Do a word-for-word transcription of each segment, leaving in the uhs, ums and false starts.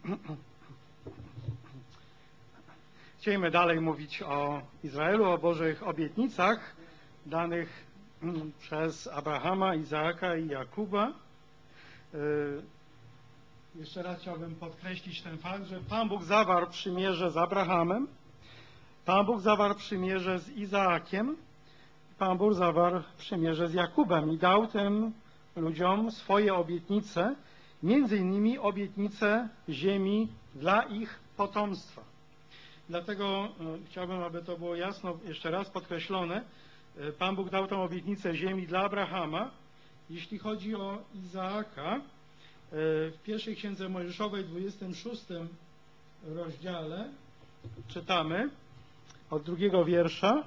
Chcielibyśmy dalej mówić o Izraelu, o Bożych obietnicach danych przez Abrahama, Izaaka i Jakuba. Jeszcze raz chciałbym podkreślić ten fakt, że Pan Bóg zawarł przymierze z Abrahamem, Pan Bóg zawarł przymierze z Izaakiem, Pan Bóg zawarł przymierze z Jakubem i dał tym ludziom swoje obietnice, między innymi obietnice ziemi dla ich potomstwa. Dlatego chciałbym, aby to było jasno jeszcze raz podkreślone. Pan Bóg dał tę obietnicę ziemi dla Abrahama. Jeśli chodzi o Izaaka, w pierwszej Księdze Mojżeszowej, dwudziestym szóstym rozdziale, czytamy od drugiego wiersza.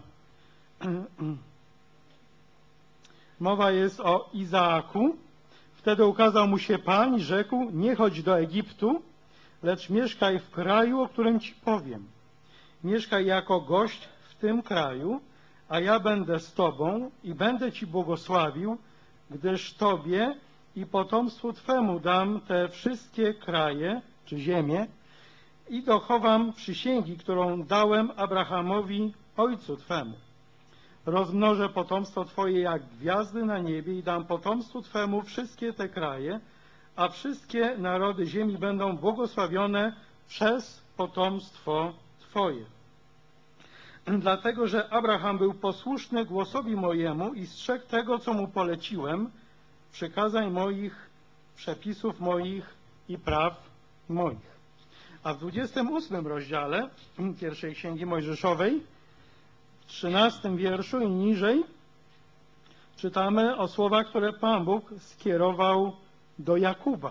Mowa jest o Izaaku. Wtedy ukazał mu się Pan i rzekł: nie chodź do Egiptu, lecz mieszkaj w kraju, o którym ci powiem. Mieszkaj jako gość w tym kraju, a ja będę z tobą i będę ci błogosławił, gdyż tobie i potomstwu twemu dam te wszystkie kraje, czy ziemię, i dochowam przysięgi, którą dałem Abrahamowi, ojcu twemu. Rozmnożę potomstwo twoje jak gwiazdy na niebie i dam potomstwu twemu wszystkie te kraje, a wszystkie narody ziemi będą błogosławione przez potomstwo twoje. Dlatego, że Abraham był posłuszny głosowi mojemu i strzegł tego, co mu poleciłem, przykazań moich, przepisów moich i praw moich. A w dwudziestym ósmym rozdziale pierwszej Księgi Mojżeszowej, w trzynastym wierszu i niżej, czytamy o słowach, które Pan Bóg skierował do Jakuba.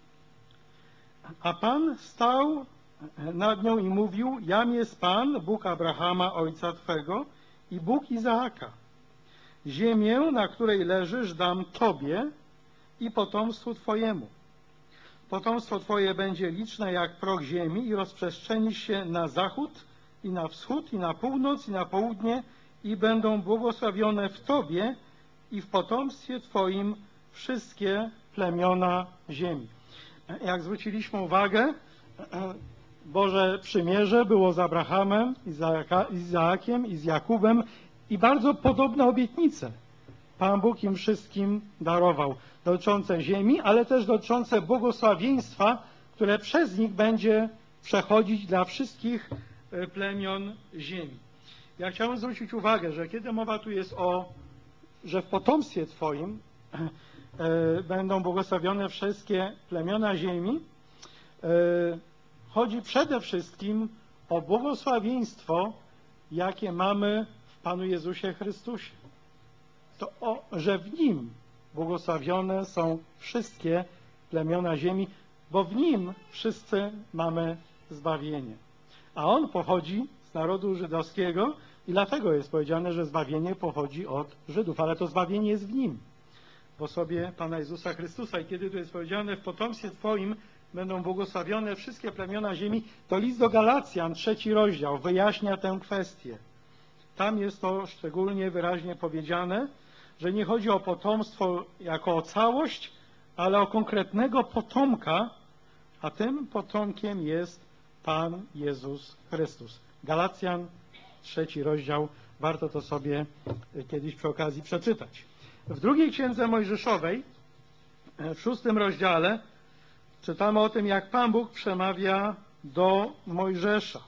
A Pan stał nad nią i mówił: jam jest Pan, Bóg Abrahama, ojca twego, i Bóg Izaaka. Ziemię, na której leżysz, dam tobie i potomstwu twojemu. Potomstwo twoje będzie liczne jak proch ziemi i rozprzestrzeni się na zachód i na wschód i na północ i na południe i będą błogosławione w tobie i w potomstwie twoim wszystkie plemiona ziemi. Jak zwróciliśmy uwagę, Boże przymierze było z Abrahamem, Izaaka, Izaakiem i z Jakubem i bardzo podobne obietnice Pan Bóg im wszystkim darował, dotyczące ziemi, ale też dotyczące błogosławieństwa, które przez nich będzie przechodzić dla wszystkich plemion ziemi. Ja chciałem zwrócić uwagę, że kiedy mowa tu jest o, że w potomstwie Twoim e, będą błogosławione wszystkie plemiona ziemi, e, chodzi przede wszystkim o błogosławieństwo, jakie mamy w Panu Jezusie Chrystusie. To, o, że w Nim błogosławione są wszystkie plemiona ziemi, bo w Nim wszyscy mamy zbawienie. A On pochodzi z narodu żydowskiego i dlatego jest powiedziane, że zbawienie pochodzi od Żydów, ale to zbawienie jest w Nim, w osobie Pana Jezusa Chrystusa. I kiedy tu jest powiedziane: w potomstwie Twoim będą błogosławione wszystkie plemiona ziemi, to list do Galacjan, trzeci rozdział, wyjaśnia tę kwestię. Tam jest to szczególnie wyraźnie powiedziane, że nie chodzi o potomstwo jako o całość, ale o konkretnego potomka, a tym potomkiem jest Pan Jezus Chrystus. Galacjan, trzeci rozdział, warto to sobie kiedyś przy okazji przeczytać. W drugiej Księdze Mojżeszowej, w szóstym rozdziale, czytamy o tym, jak Pan Bóg przemawia do Mojżesza.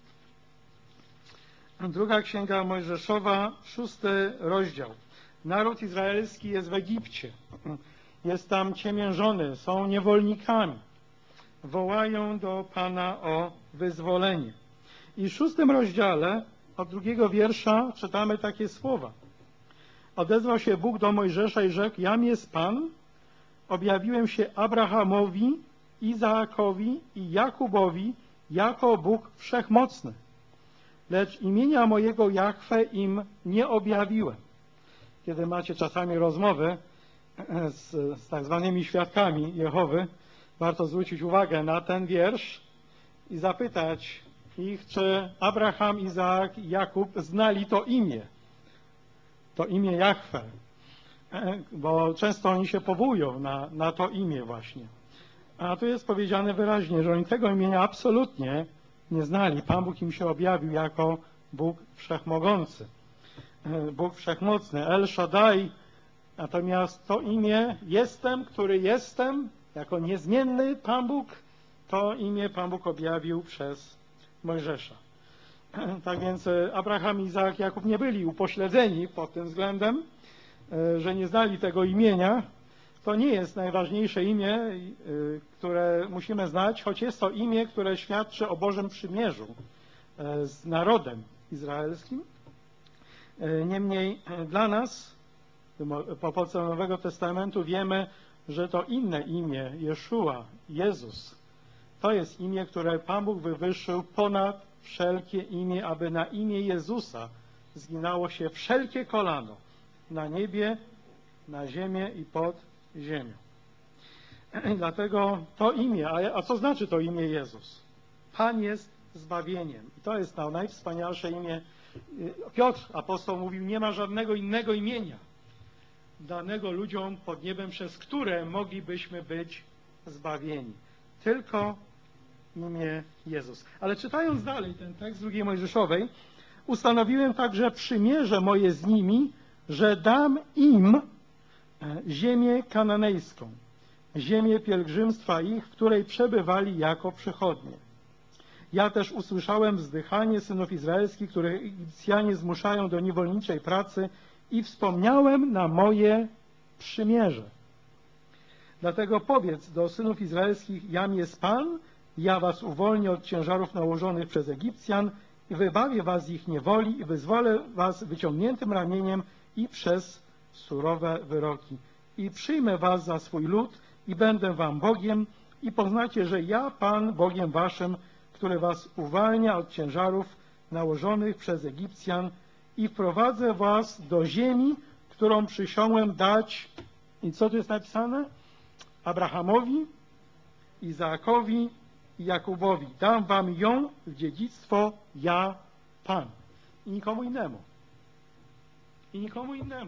Druga Księga Mojżeszowa, szósty rozdział. Naród izraelski jest w Egipcie. Jest tam ciemiężony, są niewolnikami. Wołają do Pana o wyzwolenie. I w szóstym rozdziale, od drugiego wiersza, czytamy takie słowa. Odezwał się Bóg do Mojżesza i rzekł: jam jest Pan, objawiłem się Abrahamowi, Izaakowi i Jakubowi jako Bóg Wszechmocny. Lecz imienia mojego Jahwe im nie objawiłem. Kiedy macie czasami rozmowy z, z tak zwanymi świadkami Jehowy, warto zwrócić uwagę na ten wiersz i zapytać ich, czy Abraham, Izaak i Jakub znali to imię, to imię Jahwe, bo często oni się powołują na, na to imię właśnie. A tu jest powiedziane wyraźnie, że oni tego imienia absolutnie nie znali. Pan Bóg im się objawił jako Bóg Wszechmogący, Bóg Wszechmocny, El Shaddai. Natomiast to imię Jestem, który jestem, jako niezmienny Pan Bóg, to imię Pan Bóg objawił przez Mojżesza. Tak więc Abraham, Izaak, Jakub nie byli upośledzeni pod tym względem, że nie znali tego imienia. To nie jest najważniejsze imię, które musimy znać, choć jest to imię, które świadczy o Bożym przymierzu z narodem izraelskim. Niemniej dla nas, po podstawie Nowego Testamentu, wiemy, że to inne imię, Jeszua, Jezus, to jest imię, które Pan Bóg wywyższył ponad wszelkie imię, aby na imię Jezusa zginało się wszelkie kolano na niebie, na ziemię i pod ziemią. I dlatego to imię, a, a co znaczy to imię Jezus? Pan jest zbawieniem. I to jest to najwspanialsze imię. Piotr, apostoł, mówił, nie ma żadnego innego imienia danego ludziom pod niebem, przez które moglibyśmy być zbawieni. Tylko imię Jezus. Ale czytając dalej ten tekst drugiej Mojżeszowej, ustanowiłem także przymierze moje z nimi, że dam im ziemię kananejską, ziemię pielgrzymstwa ich, w której przebywali jako przychodnie. Ja też usłyszałem wzdychanie synów izraelskich, których Egipcjanie zmuszają do niewolniczej pracy, i wspomniałem na moje przymierze. Dlatego powiedz do synów izraelskich, jam jest Pan, ja was uwolnię od ciężarów nałożonych przez Egipcjan i wybawię was z ich niewoli i wyzwolę was wyciągniętym ramieniem i przez surowe wyroki. I przyjmę was za swój lud i będę wam Bogiem i poznacie, że ja, Pan, Bogiem waszym, który was uwalnia od ciężarów nałożonych przez Egipcjan i wprowadzę was do ziemi, którą przysiągłem dać. I co tu jest napisane? Abrahamowi, Izaakowi i Jakubowi. Dam wam ją w dziedzictwo, ja, Pan. I nikomu innemu. I nikomu innemu.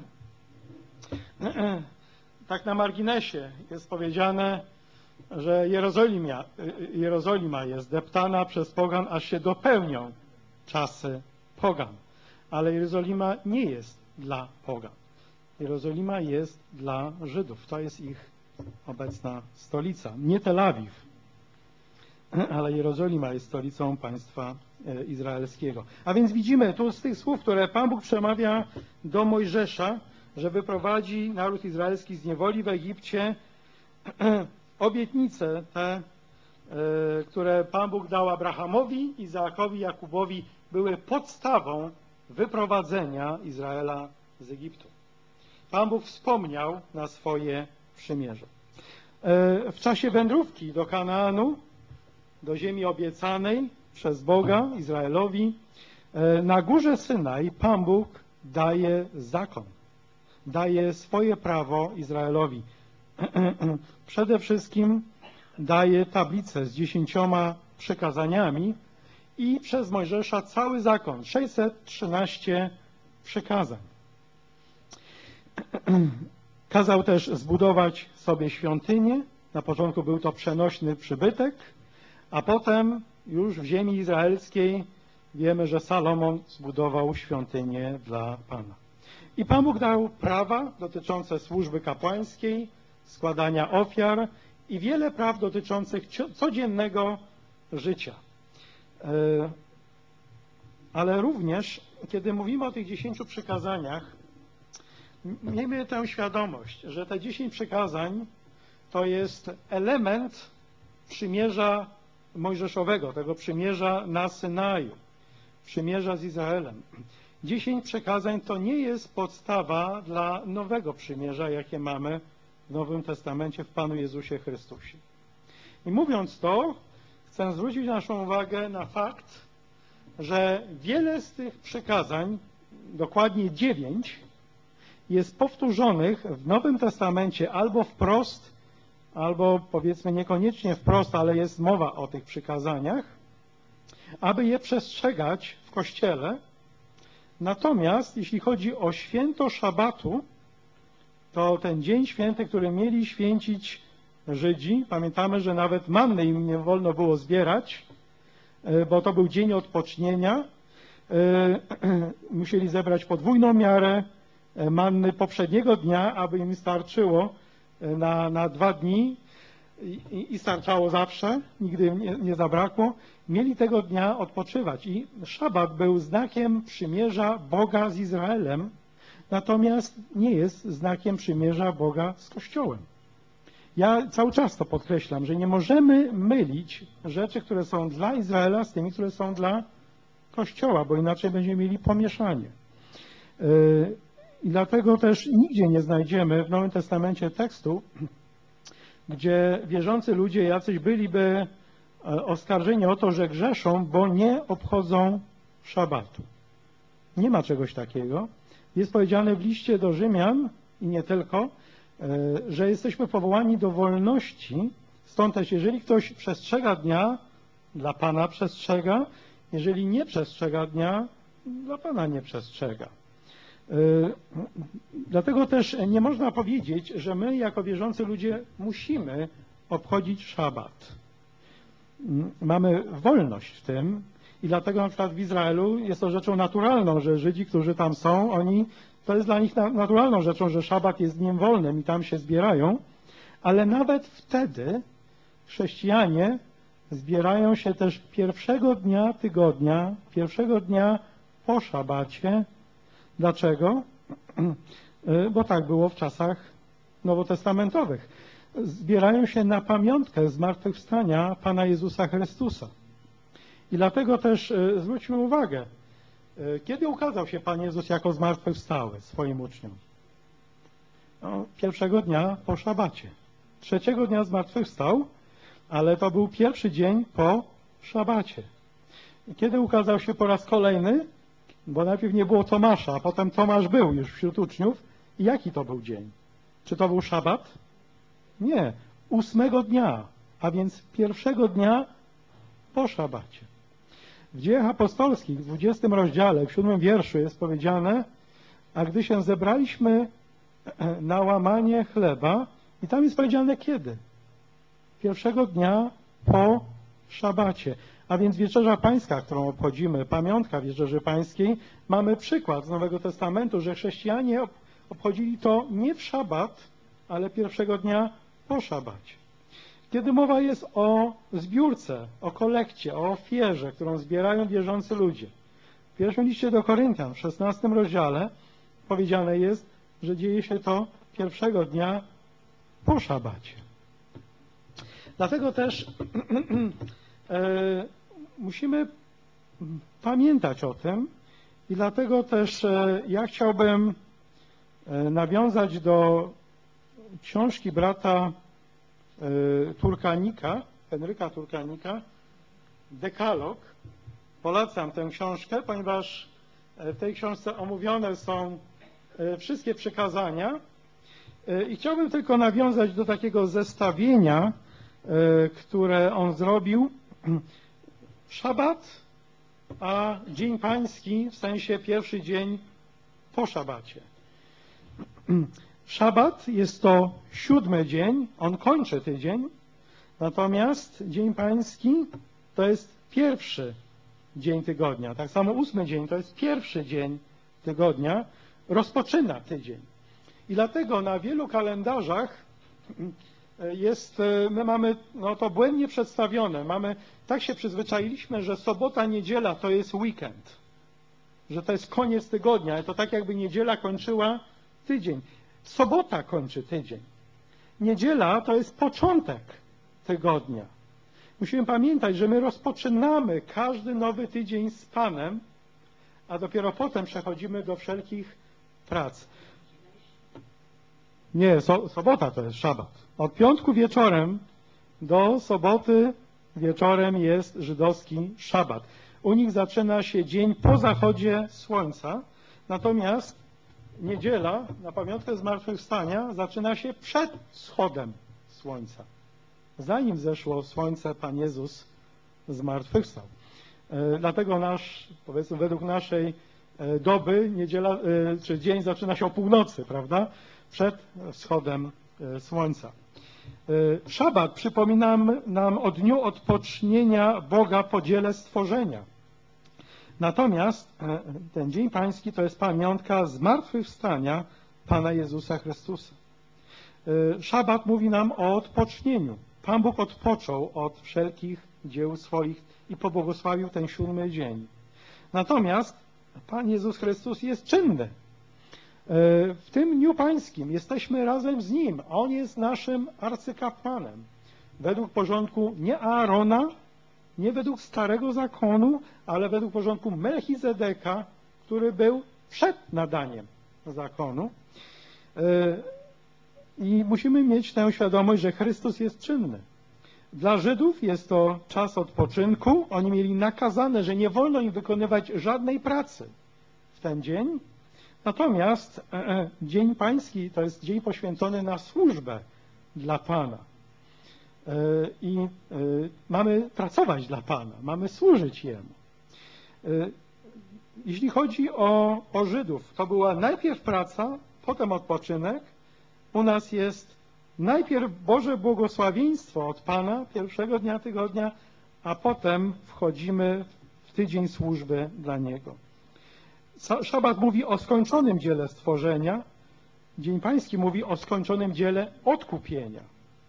Tak na marginesie jest powiedziane, że Jerozolima, Jerozolima jest deptana przez pogan, aż się dopełnią czasy pogan. Ale Jerozolima nie jest dla pogan. Jerozolima jest dla Żydów. To jest ich obecna stolica. Nie Tel Awiw, ale Jerozolima jest stolicą państwa izraelskiego. A więc widzimy tu z tych słów, które Pan Bóg przemawia do Mojżesza, że wyprowadzi naród izraelski z niewoli w Egipcie, obietnice te, które Pan Bóg dał Abrahamowi, Izaakowi, Jakubowi, były podstawą wyprowadzenia Izraela z Egiptu. Pan Bóg wspomniał na swoje przymierze. W czasie wędrówki do Kanaanu, do ziemi obiecanej przez Boga Izraelowi, na górze Synaj Pan Bóg daje zakon, daje swoje prawo Izraelowi. Przede wszystkim daje tablicę z dziesięcioma przykazaniami i przez Mojżesza cały zakon, sześćset trzynaście przykazań. Kazał też zbudować sobie świątynię. Na początku był to przenośny przybytek, a potem już w ziemi izraelskiej wiemy, że Salomon zbudował świątynię dla Pana. I Pan Bóg dał prawa dotyczące służby kapłańskiej, składania ofiar i wiele praw dotyczących codziennego życia. Ale również, kiedy mówimy o tych dziesięciu przykazaniach, miejmy tę świadomość, że te dziesięć przykazań to jest element przymierza mojżeszowego, tego przymierza na Synaju, przymierza z Izraelem. Dziesięć przykazań to nie jest podstawa dla nowego przymierza, jakie mamy w Nowym Testamencie w Panu Jezusie Chrystusie. I mówiąc to, chcę zwrócić naszą uwagę na fakt, że wiele z tych przykazań, dokładnie dziewięć, jest powtórzonych w Nowym Testamencie albo wprost, albo powiedzmy niekoniecznie wprost, ale jest mowa o tych przykazaniach, aby je przestrzegać w Kościele. Natomiast jeśli chodzi o święto szabatu, to ten dzień święty, który mieli święcić Żydzi. Pamiętamy, że nawet manny im nie wolno było zbierać, bo to był dzień odpocznienia. Musieli zebrać podwójną miarę manny poprzedniego dnia, aby im starczyło na, na dwa dni i, i starczało zawsze, nigdy nie, nie zabrakło. Mieli tego dnia odpoczywać i szabat był znakiem przymierza Boga z Izraelem, natomiast nie jest znakiem przymierza Boga z Kościołem. Ja cały czas to podkreślam, że nie możemy mylić rzeczy, które są dla Izraela z tymi, które są dla Kościoła, bo inaczej będziemy mieli pomieszanie. I dlatego też nigdzie nie znajdziemy w Nowym Testamencie tekstu, gdzie wierzący ludzie jacyś byliby oskarżeni o to, że grzeszą, bo nie obchodzą szabatu. Nie ma czegoś takiego. Jest powiedziane w liście do Rzymian i nie tylko, że jesteśmy powołani do wolności. Stąd też, jeżeli ktoś przestrzega dnia, dla Pana przestrzega, jeżeli nie przestrzega dnia, dla Pana nie przestrzega. Dlatego też nie można powiedzieć, że my jako wierzący ludzie musimy obchodzić szabat. Mamy wolność w tym i dlatego na przykład w Izraelu jest to rzeczą naturalną, że Żydzi, którzy tam są, oni, to jest dla nich naturalną rzeczą, że szabat jest dniem wolnym i tam się zbierają, ale nawet wtedy chrześcijanie zbierają się też pierwszego dnia tygodnia, pierwszego dnia po szabacie. Dlaczego? Bo tak było w czasach nowotestamentowych. Zbierają się na pamiątkę zmartwychwstania Pana Jezusa Chrystusa. I dlatego też zwróćmy uwagę, kiedy ukazał się Pan Jezus jako zmartwychwstały swoim uczniom? No, pierwszego dnia po szabacie. Trzeciego dnia zmartwychwstał, ale to był pierwszy dzień po szabacie. Kiedy ukazał się po raz kolejny? Bo najpierw nie było Tomasza, a potem Tomasz był już wśród uczniów. I jaki to był dzień? Czy to był szabat? Nie. Ósmego dnia, a więc pierwszego dnia po szabacie. W Dziejach Apostolskich, w dwudziestym rozdziale, w siódmym wierszu jest powiedziane, a gdy się zebraliśmy na łamanie chleba, i tam jest powiedziane kiedy? Pierwszego dnia po szabacie. A więc Wieczerza Pańska, którą obchodzimy, pamiątka Wieczerzy Pańskiej, mamy przykład z Nowego Testamentu, że chrześcijanie obchodzili to nie w szabat, ale pierwszego dnia po szabacie. Kiedy mowa jest o zbiórce, o kolekcie, o ofierze, którą zbierają wierzący ludzie. W pierwszym liście do Koryntian, w szesnastym rozdziale, powiedziane jest, że dzieje się to pierwszego dnia po szabacie. Dlatego też e, musimy pamiętać o tym i dlatego też e, ja chciałbym e, nawiązać do książki brata e, Turkanika, Henryka Turkanika, Dekalog. Polecam tę książkę, ponieważ w tej książce omówione są e, wszystkie przykazania e, i chciałbym tylko nawiązać do takiego zestawienia, które on zrobił. Szabat, a Dzień Pański, w sensie pierwszy dzień po szabacie. Szabat jest to siódmy dzień, on kończy tydzień, natomiast Dzień Pański to jest pierwszy dzień tygodnia. Tak samo ósmy dzień to jest pierwszy dzień tygodnia, rozpoczyna tydzień. I dlatego na wielu kalendarzach jest, my mamy no to błędnie przedstawione. Mamy, tak się przyzwyczailiśmy, że sobota, niedziela to jest weekend, że to jest koniec tygodnia. To tak jakby niedziela kończyła tydzień. Sobota kończy tydzień. Niedziela to jest początek tygodnia. Musimy pamiętać, że my rozpoczynamy każdy nowy tydzień z Panem, a dopiero potem przechodzimy do wszelkich prac. Nie, so, sobota to jest szabat. Od piątku wieczorem do soboty wieczorem jest żydowski szabat. U nich zaczyna się dzień po zachodzie słońca, natomiast niedziela na pamiątkę zmartwychwstania zaczyna się przed wschodem słońca. Zanim zeszło słońce, Pan Jezus zmartwychwstał. E, dlatego nasz, powiedzmy według naszej e, doby, niedziela, e, czy dzień zaczyna się o północy, prawda? Przed wschodem słońca. Szabat przypomina nam o dniu odpocznienia Boga po dziele stworzenia. Natomiast ten Dzień Pański to jest pamiątka zmartwychwstania Pana Jezusa Chrystusa. Szabat mówi nam o odpocznieniu. Pan Bóg odpoczął od wszelkich dzieł swoich i pobłogosławił ten siódmy dzień. Natomiast Pan Jezus Chrystus jest czynny. W tym Dniu Pańskim jesteśmy razem z Nim. On jest naszym arcykapłanem. Według porządku nie Aarona, nie według Starego Zakonu, ale według porządku Melchizedeka, który był przed nadaniem zakonu. I musimy mieć tę świadomość, że Chrystus jest czynny. Dla Żydów jest to czas odpoczynku. Oni mieli nakazane, że nie wolno im wykonywać żadnej pracy w ten dzień. Natomiast e, e, Dzień Pański to jest dzień poświęcony na służbę dla Pana. E, I e, mamy pracować dla Pana, mamy służyć Jemu. E, jeśli chodzi o, o Żydów, to była najpierw praca, potem odpoczynek. U nas jest najpierw Boże błogosławieństwo od Pana pierwszego dnia tygodnia, a potem wchodzimy w tydzień służby dla Niego. Szabat mówi o skończonym dziele stworzenia, Dzień Pański mówi o skończonym dziele odkupienia.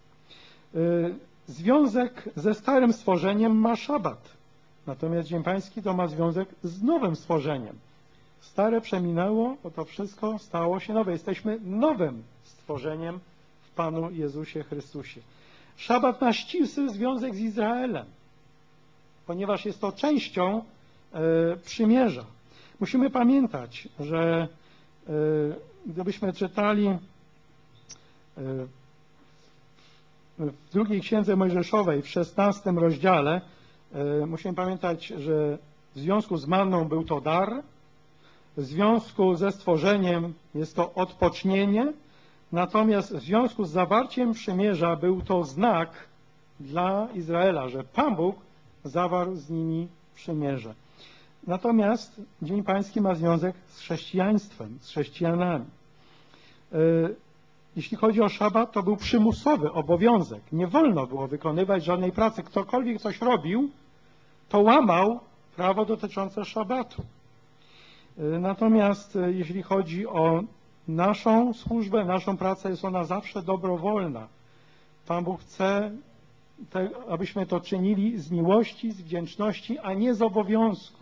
Związek ze starym stworzeniem ma szabat, natomiast Dzień Pański to ma związek z nowym stworzeniem. Stare przeminęło, bo to wszystko stało się nowe. Jesteśmy nowym stworzeniem w Panu Jezusie Chrystusie. Szabat ma ścisły związek z Izraelem, ponieważ jest to częścią e, przymierza. Musimy pamiętać, że e, gdybyśmy czytali e, w drugiej Księdze Mojżeszowej, w szesnastym rozdziale, e, musimy pamiętać, że w związku z manną był to dar, w związku ze stworzeniem jest to odpocznienie, natomiast w związku z zawarciem przymierza był to znak dla Izraela, że Pan Bóg zawarł z nimi przymierze. Natomiast Dzień Pański ma związek z chrześcijaństwem, z chrześcijanami. Jeśli chodzi o szabat, to był przymusowy obowiązek. Nie wolno było wykonywać żadnej pracy. Ktokolwiek coś robił, to łamał prawo dotyczące szabatu. Natomiast jeśli chodzi o naszą służbę, naszą pracę, jest ona zawsze dobrowolna. Pan Bóg chce, abyśmy to czynili z miłości, z wdzięczności, a nie z obowiązku.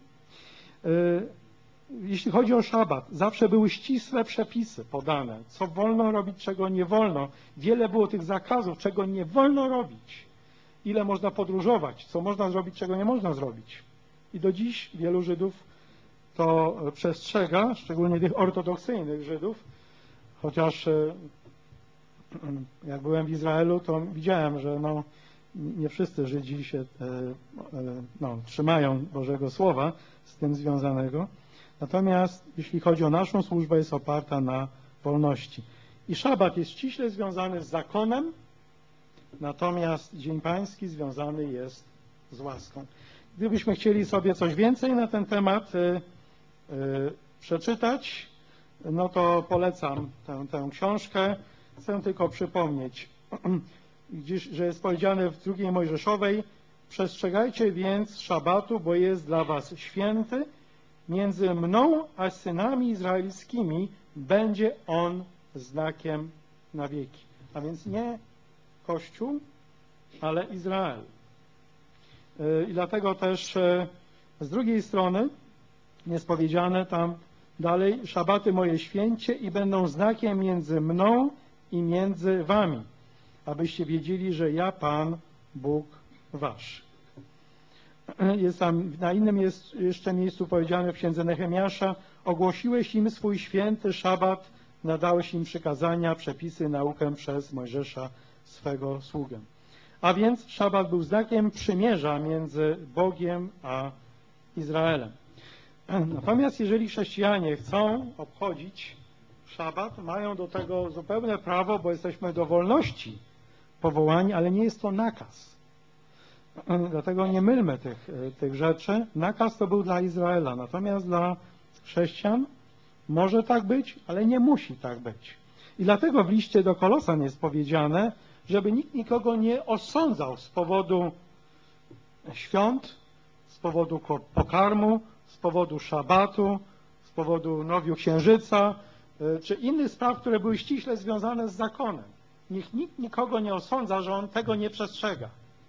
Jeśli chodzi o szabat, zawsze były ścisłe przepisy podane, co wolno robić, czego nie wolno. Wiele było tych zakazów, czego nie wolno robić. Ile można podróżować, co można zrobić, czego nie można zrobić. I do dziś wielu Żydów to przestrzega, szczególnie tych ortodoksyjnych Żydów, chociaż jak byłem w Izraelu, to widziałem, że no, nie wszyscy Żydzi się no, trzymają Bożego Słowa z tym związanego. Natomiast jeśli chodzi o naszą służbę, jest oparta na wolności. I szabat jest ściśle związany z zakonem, natomiast Dzień Pański związany jest z łaską. Gdybyśmy chcieli sobie coś więcej na ten temat y, y, przeczytać, no to polecam tę, tę książkę. Chcę tylko przypomnieć, gdzieś, że jest powiedziane w drugiej Mojżeszowej: przestrzegajcie więc szabatu, bo jest dla was święty. Między mną a synami izraelskimi będzie on znakiem na wieki. A więc nie Kościół, ale Izrael. I dlatego też z drugiej strony jest powiedziane tam dalej: szabaty moje święcie i będą znakiem między mną i między wami, abyście wiedzieli, że ja Pan, Bóg wasz. Jest tam, na innym jest jeszcze miejscu powiedziane w księdze Nehemiasza: ogłosiłeś im swój święty szabat, nadałeś im przykazania, przepisy, naukę przez Mojżesza, swego sługę. A więc szabat był znakiem przymierza między Bogiem a Izraelem. Natomiast jeżeli chrześcijanie chcą obchodzić szabat, mają do tego zupełne prawo, bo jesteśmy do wolności powołani, ale nie jest to nakaz. Dlatego nie mylmy tych, tych rzeczy. Nakaz to był dla Izraela, natomiast dla chrześcijan może tak być, ale nie musi tak być. I dlatego w liście do Kolosan jest powiedziane, żeby nikt nikogo nie osądzał z powodu świąt, z powodu pokarmu, z powodu szabatu, z powodu nowiu księżyca, czy innych spraw, które były ściśle związane z zakonem. Niech nikt nikogo nie osądza, że on tego nie przestrzega.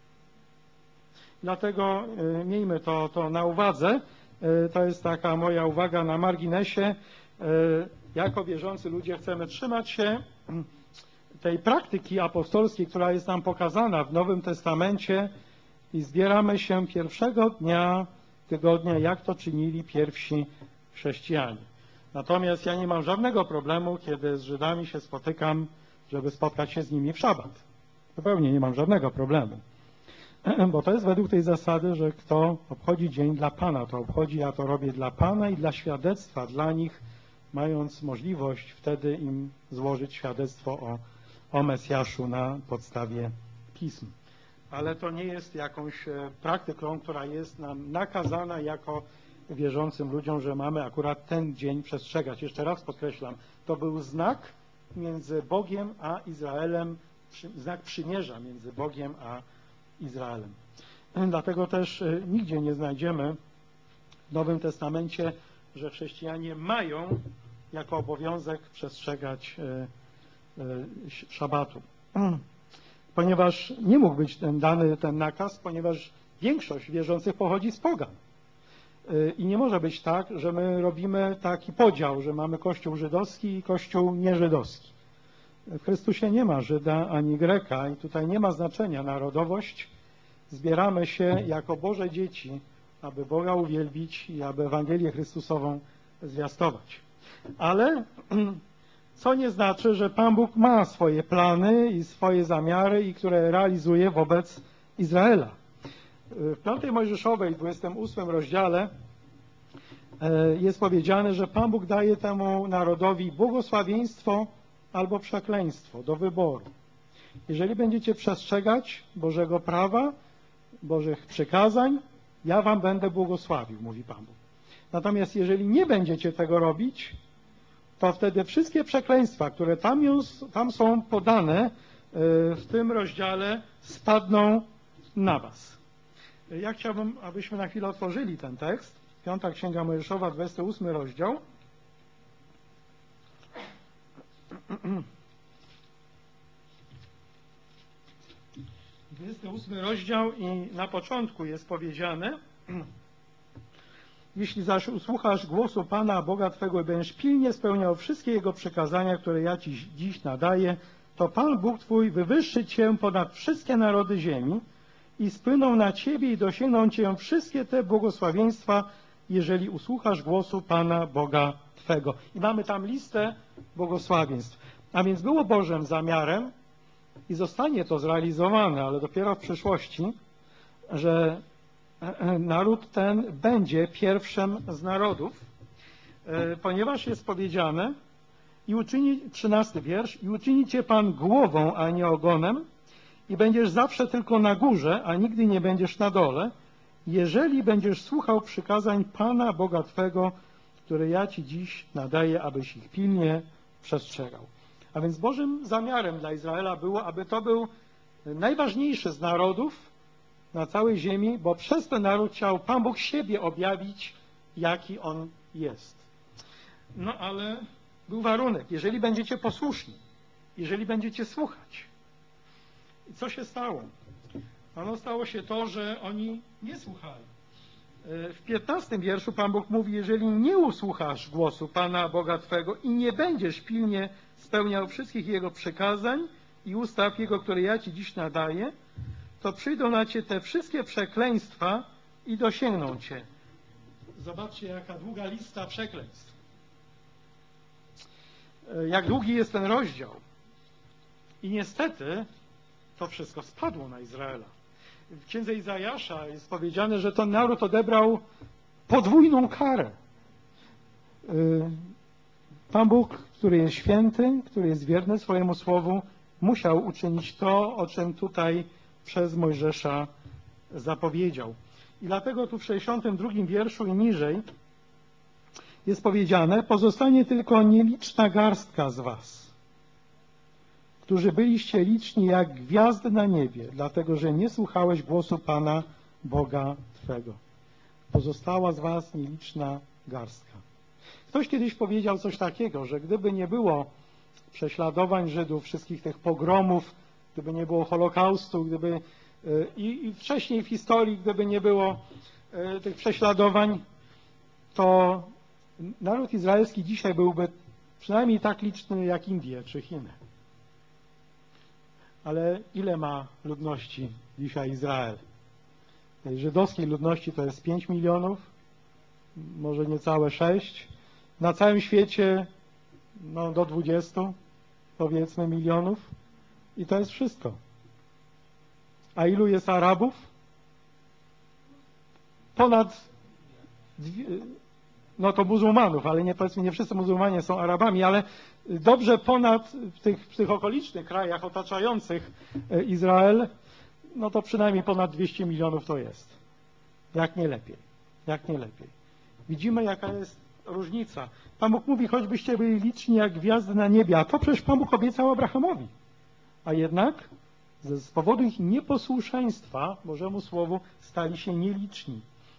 Dlatego miejmy to, to na uwadze. To jest taka moja uwaga na marginesie. Jako wierzący ludzie chcemy trzymać się tej praktyki apostolskiej, która jest nam pokazana w Nowym Testamencie i zbieramy się pierwszego dnia tygodnia, jak to czynili pierwsi chrześcijanie. Natomiast ja nie mam żadnego problemu, kiedy z Żydami się spotykam, żeby spotkać się z nimi w szabat. Zupełnie nie mam żadnego problemu. Bo to jest według tej zasady, że kto obchodzi dzień dla Pana, to obchodzi, ja to robię dla Pana i dla świadectwa dla nich, mając możliwość wtedy im złożyć świadectwo o, o Mesjaszu na podstawie Pism. Ale to nie jest jakąś praktyką, która jest nam nakazana jako wierzącym ludziom, że mamy akurat ten dzień przestrzegać. Jeszcze raz podkreślam, to był znak między Bogiem a Izraelem, znak przymierza między Bogiem a Izraelem. Dlatego też nigdzie nie znajdziemy w Nowym Testamencie, że chrześcijanie mają jako obowiązek przestrzegać szabatu. Ponieważ nie mógł być ten dany ten nakaz, ponieważ większość wierzących pochodzi z pogan. I nie może być tak, że my robimy taki podział, że mamy Kościół żydowski i Kościół nieżydowski. W Chrystusie nie ma Żyda ani Greka i tutaj nie ma znaczenia narodowość. Zbieramy się jako Boże dzieci, aby Boga uwielbić i aby Ewangelię Chrystusową zwiastować. Ale co nie znaczy, że Pan Bóg ma swoje plany i swoje zamiary, i które realizuje wobec Izraela. W piątej Mojżeszowej, w dwudziestym ósmym rozdziale jest powiedziane, że Pan Bóg daje temu narodowi błogosławieństwo albo przekleństwo do wyboru. Jeżeli będziecie przestrzegać Bożego prawa, Bożych przykazań, ja wam będę błogosławił, mówi Pan Bóg. Natomiast jeżeli nie będziecie tego robić, to wtedy wszystkie przekleństwa, które tam, tam są podane w tym rozdziale, spadną na was. Ja chciałbym, abyśmy na chwilę otworzyli ten tekst. Piąta Księga Mojżeszowa, dwudziesty ósmy rozdział. dwudziesty ósmy rozdział i na początku jest powiedziane: jeśli zaś usłuchasz głosu Pana Boga Twego i będziesz pilnie spełniał wszystkie Jego przykazania, które ja Ci dziś nadaję, to Pan Bóg Twój wywyższy Cię ponad wszystkie narody ziemi i spłyną na Ciebie i dosięgną Cię wszystkie te błogosławieństwa, jeżeli usłuchasz głosu Pana Boga Twego. I mamy tam listę błogosławieństw. A więc było Bożym zamiarem i zostanie to zrealizowane, ale dopiero w przyszłości, że naród ten będzie pierwszym z narodów, ponieważ jest powiedziane, i uczyni, trzynasty wiersz, i uczyni Cię Pan głową, a nie ogonem, i będziesz zawsze tylko na górze, a nigdy nie będziesz na dole, jeżeli będziesz słuchał przykazań Pana Boga Twego, które ja Ci dziś nadaję, abyś ich pilnie przestrzegał. A więc Bożym zamiarem dla Izraela było, aby to był najważniejszy z narodów na całej ziemi, bo przez ten naród chciał Pan Bóg siebie objawić, jaki On jest. No ale był warunek, jeżeli będziecie posłuszni, jeżeli będziecie słuchać. I co się stało? Ano stało się to, że oni nie słuchali. W piętnastym wierszu Pan Bóg mówi, jeżeli nie usłuchasz głosu Pana Boga Twego i nie będziesz pilnie spełniał wszystkich Jego przykazań i ustaw Jego, które ja Ci dziś nadaję, to przyjdą na Cię te wszystkie przekleństwa i dosięgną Cię. Zobaczcie, jaka długa lista przekleństw. Jak długi jest ten rozdział. I niestety to wszystko spadło na Izraela. W księdze Izajasza jest powiedziane, że ten naród odebrał podwójną karę. Pan Bóg, który jest święty, który jest wierny swojemu słowu, musiał uczynić to, o czym tutaj przez Mojżesza zapowiedział. I dlatego tu w sześćdziesiątym drugim wierszu i niżej jest powiedziane: pozostanie tylko nieliczna garstka z was, którzy byliście liczni jak gwiazdy na niebie, dlatego że nie słuchałeś głosu Pana, Boga Twego. Pozostała z was nieliczna garstka. Ktoś kiedyś powiedział coś takiego, że gdyby nie było prześladowań Żydów, wszystkich tych pogromów, gdyby nie było Holokaustu, gdyby i, i wcześniej w historii, gdyby nie było tych prześladowań, to naród izraelski dzisiaj byłby przynajmniej tak liczny jak Indie czy Chiny. Ale ile ma ludności dzisiaj Izrael? Tej żydowskiej ludności to jest pięć milionów, może niecałe sześć. Na całym świecie no, do dwudziestu, powiedzmy, milionów. I to jest wszystko. A ilu jest Arabów? Ponad, dwie, no to muzułmanów, ale nie, powiedzmy, nie wszyscy muzułmanie są Arabami, ale dobrze ponad w tych, w tych okolicznych krajach otaczających Izrael, no to przynajmniej ponad dwieście milionów to jest. Jak nie lepiej. Jak nie lepiej. Widzimy, jaka jest różnica. Pan Bóg mówi, choćbyście byli liczni jak gwiazdy na niebie, a to przecież Pan Bóg obiecał Abrahamowi. A jednak z powodu ich nieposłuszeństwa Bożemu Słowu stali się nieliczni.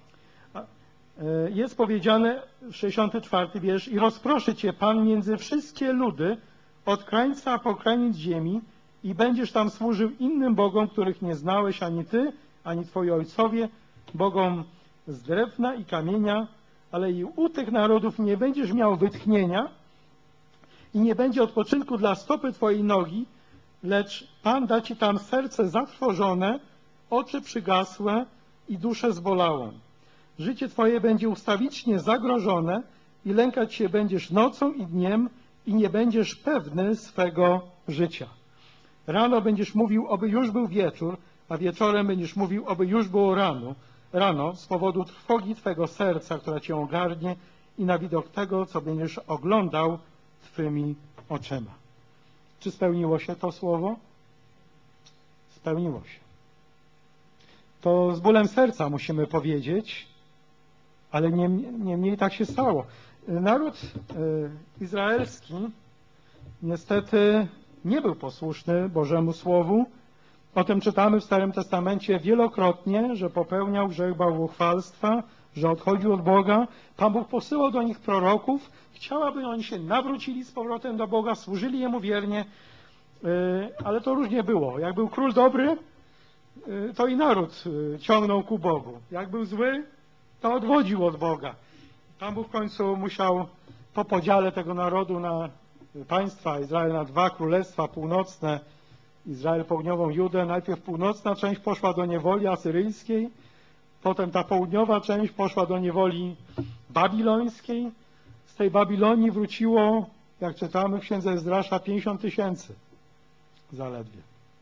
Jest powiedziane, sześćdziesiąty czwarty wiersz, i rozproszy cię Pan między wszystkie ludy, od krańca po kraniec ziemi, i będziesz tam służył innym bogom, których nie znałeś ani ty, ani twoi ojcowie, bogom z drewna i kamienia, ale i u tych narodów nie będziesz miał wytchnienia i nie będzie odpoczynku dla stopy twojej nogi, lecz Pan da ci tam serce zatrwożone, oczy przygasłe i duszę zbolałą. Życie twoje będzie ustawicznie zagrożone i lękać się będziesz nocą i dniem i nie będziesz pewny swego życia. Rano będziesz mówił, oby już był wieczór, a wieczorem będziesz mówił, oby już było rano, rano z powodu trwogi twego serca, która cię ogarnie i na widok tego, co będziesz oglądał twymi oczyma. Czy spełniło się to słowo? Spełniło się. To z bólem serca musimy powiedzieć, ale niemniej tak się stało. Naród izraelski niestety nie był posłuszny Bożemu Słowu. O tym czytamy w Starym Testamencie wielokrotnie, że popełniał grzech bałwochwalstwa, że odchodził od Boga. Pan Bóg posyłał do nich proroków, chciał, aby oni się nawrócili z powrotem do Boga, służyli Jemu wiernie, ale to różnie było. Jak był król dobry, to i naród ciągnął ku Bogu. Jak był zły, to odwodził od Boga. Pan Bóg w końcu musiał po podziale tego narodu na państwa, Izrael na dwa królestwa północne, Izrael południową Judę, najpierw północna część poszła do niewoli asyryjskiej, potem ta południowa część poszła do niewoli babilońskiej. Z tej Babilonii wróciło, jak czytamy w księdze Ezdrasza, pięćdziesiąt tysięcy zaledwie.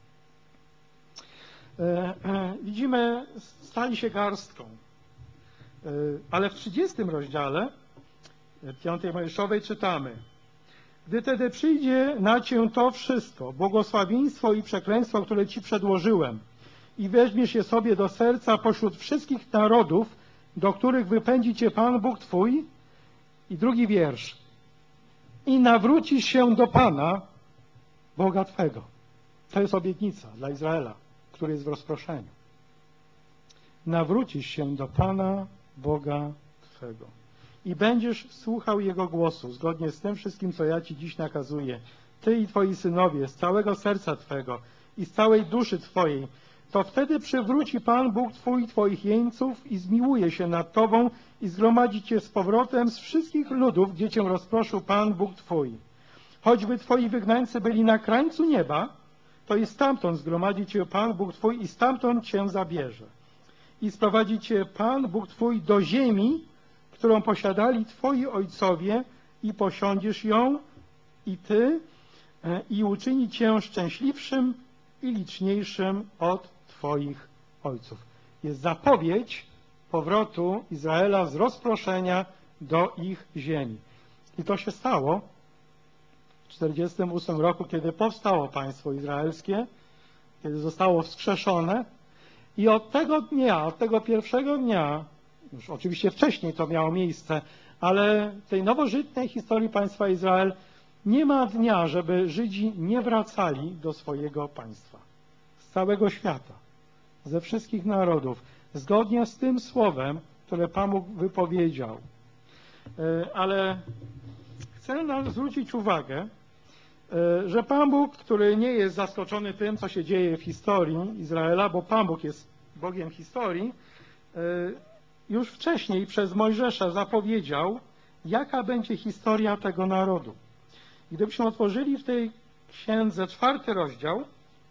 Widzimy, stali się garstką. Ale w trzydziestym rozdziale piątej Mojżeszowej czytamy: gdy tedy przyjdzie na cię to wszystko, błogosławieństwo i przekleństwo, które ci przedłożyłem, i weźmiesz je sobie do serca pośród wszystkich narodów, do których wypędzi cię Pan Bóg twój. I drugi wiersz. I nawrócisz się do Pana, Boga twego. To jest obietnica dla Izraela, który jest w rozproszeniu. Nawrócisz się do Pana, Boga twego. I będziesz słuchał Jego głosu, zgodnie z tym wszystkim, co ja ci dziś nakazuję. Ty i twoi synowie, z całego serca twego i z całej duszy twojej. To wtedy przywróci Pan Bóg twój twoich jeńców i zmiłuje się nad tobą i zgromadzi cię z powrotem z wszystkich ludów, gdzie cię rozproszył Pan Bóg twój. Choćby twoi wygnańcy byli na krańcu nieba, to i stamtąd zgromadzi cię Pan Bóg twój i stamtąd cię zabierze. I sprowadzi cię Pan Bóg twój do ziemi, którą posiadali twoi ojcowie, i posiądziesz ją i ty, i uczyni cię szczęśliwszym i liczniejszym od twoich ojców. Jest zapowiedź powrotu Izraela z rozproszenia do ich ziemi. I to się stało w czterdziestym ósmym roku, kiedy powstało państwo izraelskie, kiedy zostało wskrzeszone. I od tego dnia, od tego pierwszego dnia, już oczywiście wcześniej to miało miejsce, ale w tej nowożytnej historii państwa Izrael Nie ma dnia, żeby Żydzi nie wracali do swojego państwa. Z całego świata, ze wszystkich narodów, zgodnie z tym słowem, które Pan Bóg wypowiedział. Ale chcę nam zwrócić uwagę, że Pan Bóg, który nie jest zaskoczony tym, co się dzieje w historii Izraela, bo Pan Bóg jest Bogiem historii, już wcześniej przez Mojżesza zapowiedział, jaka będzie historia tego narodu. Gdybyśmy otworzyli w tej księdze czwarty rozdział,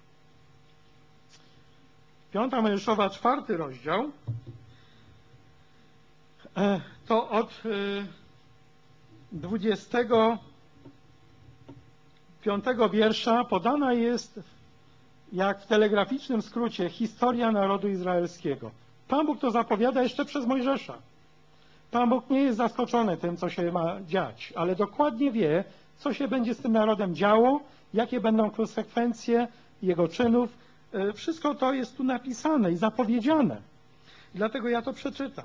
Piąta Mojżeszowa, czwarty rozdział, to od dwudziestego piątego wiersza podana jest, jak w telegraficznym skrócie, historia narodu izraelskiego. Pan Bóg to zapowiada jeszcze przez Mojżesza. Pan Bóg nie jest zaskoczony tym, co się ma dziać, ale dokładnie wie, co się będzie z tym narodem działo, jakie będą konsekwencje jego czynów. Wszystko to jest tu napisane i zapowiedziane. Dlatego ja to przeczytam.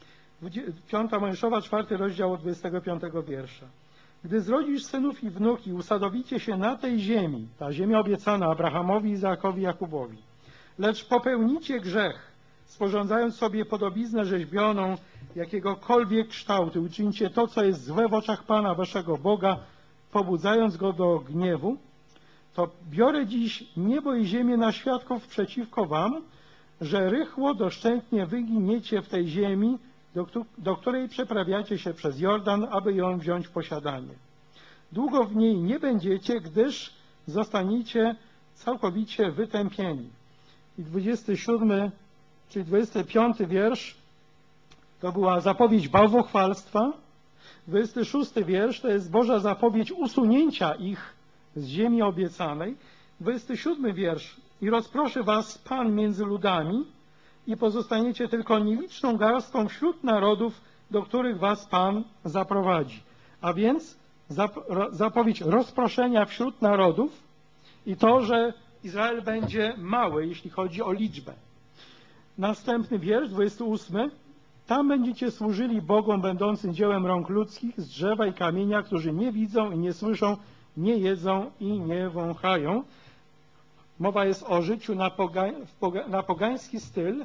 Piąta Mojżeszowa, czwarty rozdział od dwudziestego piątego wiersza. Gdy zrodzisz synów i wnuki, usadowicie się na tej ziemi, ta ziemia obiecana Abrahamowi, Izaakowi, Jakubowi, lecz popełnicie grzech, sporządzając sobie podobiznę rzeźbioną jakiegokolwiek kształtu, uczyńcie to, co jest złe w oczach Pana waszego Boga, pobudzając go do gniewu, to biorę dziś niebo i ziemię na świadków przeciwko wam, że rychło doszczętnie wyginiecie w tej ziemi, do, do której przeprawiacie się przez Jordan, aby ją wziąć w posiadanie. Długo w niej nie będziecie, gdyż zostaniecie całkowicie wytępieni. I dwudziesty siódmy, czyli dwudziesty piąty wiersz, to była zapowiedź bałwochwalstwa. dwudziesty szósty wiersz to jest Boża zapowiedź usunięcia ich z ziemi obiecanej. dwudziesty siódmy wiersz. I rozproszy was Pan między ludami i pozostaniecie tylko nieliczną garstką wśród narodów, do których was Pan zaprowadzi. A więc zapowiedź rozproszenia wśród narodów i to, że Izrael będzie mały, jeśli chodzi o liczbę. Następny wiersz, dwudziesty ósmy. Tam będziecie służyli Bogom będącym dziełem rąk ludzkich z drzewa i kamienia, którzy nie widzą i nie słyszą, nie jedzą i nie wąchają. Mowa jest o życiu na, poga poga na pogański styl.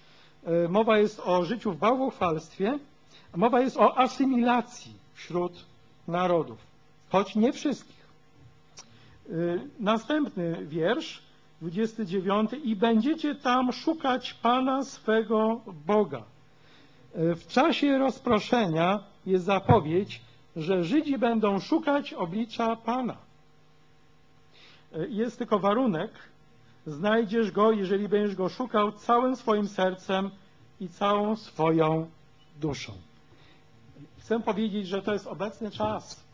Mowa jest o życiu w bałwochwalstwie. Mowa jest o asymilacji wśród narodów, choć nie wszystkich. Następny wiersz, dwudziesty dziewiąty. I będziecie tam szukać Pana swego Boga. W czasie rozproszenia jest zapowiedź, że Żydzi będą szukać oblicza Pana. Jest tylko warunek, znajdziesz Go, jeżeli będziesz Go szukał całym swoim sercem i całą swoją duszą. Chcę powiedzieć, że to jest obecny czas,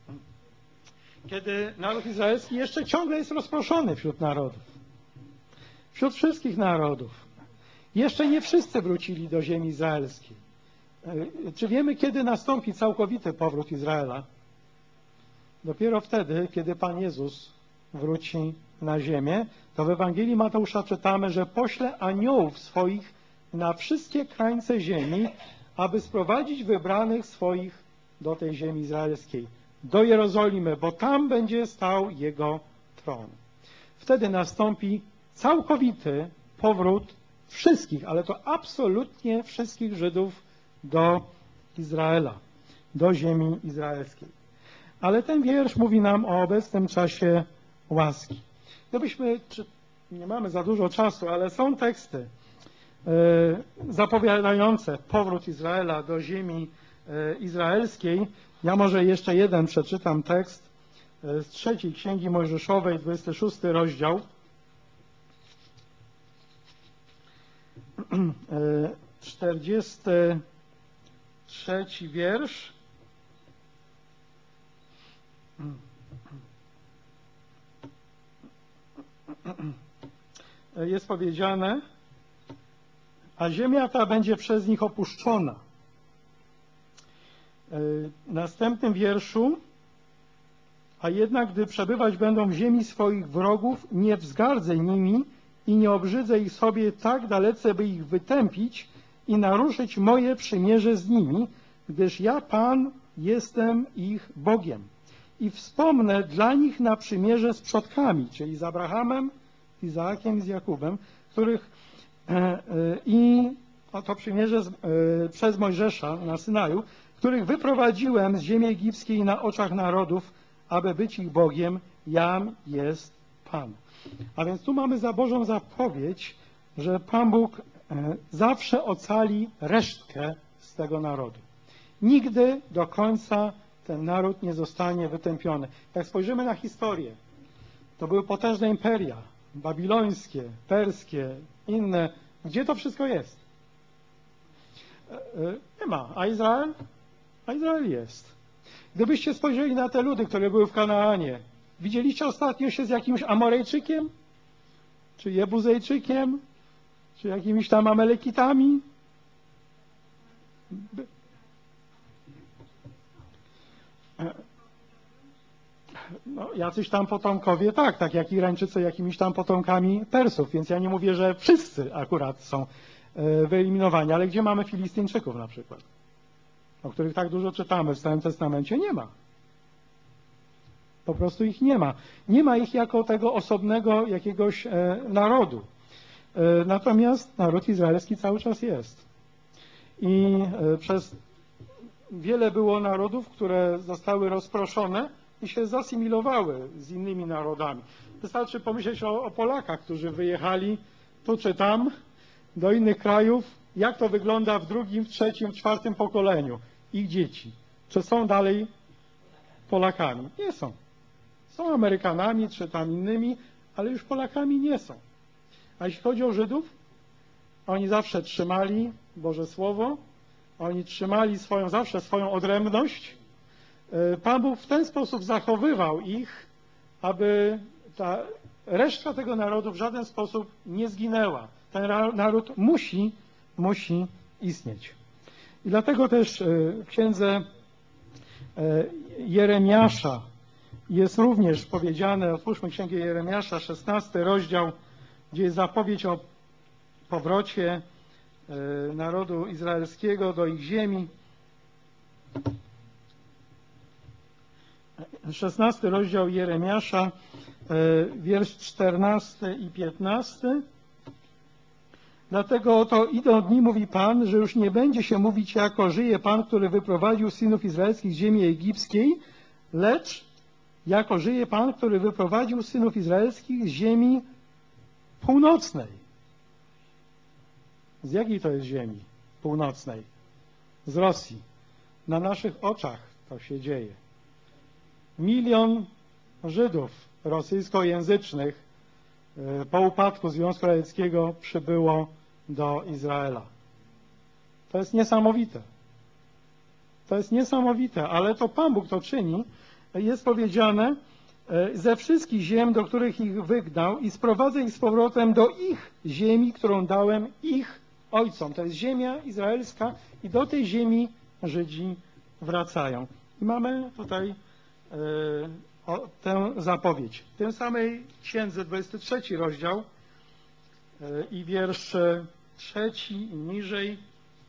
kiedy naród izraelski jeszcze ciągle jest rozproszony wśród narodów, wśród wszystkich narodów. Jeszcze nie wszyscy wrócili do ziemi izraelskiej. Czy wiemy, kiedy nastąpi całkowity powrót Izraela? Dopiero wtedy, kiedy Pan Jezus wróci na ziemię, to w Ewangelii Mateusza czytamy, że pośle aniołów swoich na wszystkie krańce ziemi, aby sprowadzić wybranych swoich do tej ziemi izraelskiej, do Jerozolimy, bo tam będzie stał Jego tron. Wtedy nastąpi całkowity powrót wszystkich, ale to absolutnie wszystkich Żydów do Izraela, do ziemi izraelskiej. Ale ten wiersz mówi nam o obecnym czasie łaski. Gdybyśmy, nie mamy za dużo czasu, ale są teksty e, zapowiadające powrót Izraela do ziemi e, izraelskiej. Ja może jeszcze jeden przeczytam tekst e, z trzeciej Księgi Mojżeszowej, dwudziesty szósty rozdział. czterdziesty trzeci wiersz. Jest powiedziane, a ziemia ta będzie przez nich opuszczona. W następnym wierszu, a jednak gdy przebywać będą w ziemi swoich wrogów, nie wzgardzę nimi i nie obrzydzę ich sobie tak dalece, by ich wytępić i naruszyć moje przymierze z nimi, gdyż ja, Pan, jestem ich Bogiem. i wspomnę dla nich na przymierze z przodkami, czyli z Abrahamem, Izaakiem i z Jakubem, których e, e, i o to przymierze z, e, przez Mojżesza na Synaju, których wyprowadziłem z ziemi egipskiej na oczach narodów, aby być ich Bogiem, jam jest Pan. A więc tu mamy za Bożą zapowiedź, że Pan Bóg e, zawsze ocali resztkę z tego narodu. Nigdy do końca ten naród nie zostanie wytępiony. Jak spojrzymy na historię, to były potężne imperia, babilońskie, perskie, inne. Gdzie to wszystko jest? Nie ma. A Izrael? A Izrael jest. Gdybyście spojrzeli na te ludy, które były w Kanaanie, widzieliście ostatnio się z jakimś Amorejczykiem? Czy Jebuzejczykiem? Czy jakimiś tam Amelekitami? No, jacyś tam potomkowie, tak, tak jak Irańczycy jakimiś tam potomkami Persów, więc ja nie mówię, że wszyscy akurat są wyeliminowani, ale gdzie mamy Filistyńczyków na przykład, o których tak dużo czytamy w Starym Testamencie? Nie ma. Po prostu ich nie ma. Nie ma ich jako tego osobnego jakiegoś narodu. Natomiast naród izraelski cały czas jest. I przez wiele było narodów, które zostały rozproszone i się zasymilowały z innymi narodami. Wystarczy pomyśleć o, o Polakach, którzy wyjechali tu czy tam do innych krajów. Jak to wygląda w drugim, w trzecim, w czwartym pokoleniu ich dzieci? Czy są dalej Polakami? Nie są. Są Amerykanami czy tam innymi, ale już Polakami nie są. A jeśli chodzi o Żydów, oni zawsze trzymali Boże Słowo, oni trzymali swoją, zawsze swoją odrębność. Pan Bóg w ten sposób zachowywał ich, aby ta resztka tego narodu w żaden sposób nie zginęła. Ten naród musi, musi istnieć. I dlatego też w księdze Jeremiasza jest również powiedziane, otwórzmy księgę Jeremiasza, szesnasty rozdział, gdzie jest zapowiedź o powrocie narodu izraelskiego do ich ziemi. szesnasty rozdział Jeremiasza, wiersz czternasty i piętnasty. Dlatego oto idą dni, mówi Pan, że już nie będzie się mówić, jako żyje Pan, który wyprowadził synów izraelskich z ziemi egipskiej, lecz jako żyje Pan, który wyprowadził synów izraelskich z ziemi północnej. Z jakiej to jest ziemi północnej? Z Rosji. Na naszych oczach to się dzieje. Milion Żydów rosyjskojęzycznych po upadku Związku Radzieckiego przybyło do Izraela. To jest niesamowite. To jest niesamowite, ale to Pan Bóg to czyni. Jest powiedziane, ze wszystkich ziem, do których ich wygnał i sprowadzę ich z powrotem do ich ziemi, którą dałem ich ojcom. To jest ziemia izraelska i do tej ziemi Żydzi wracają. I mamy tutaj e, o, tę zapowiedź. W tym samej księdze, dwudziesty trzeci rozdział e, i wiersz trzeci i niżej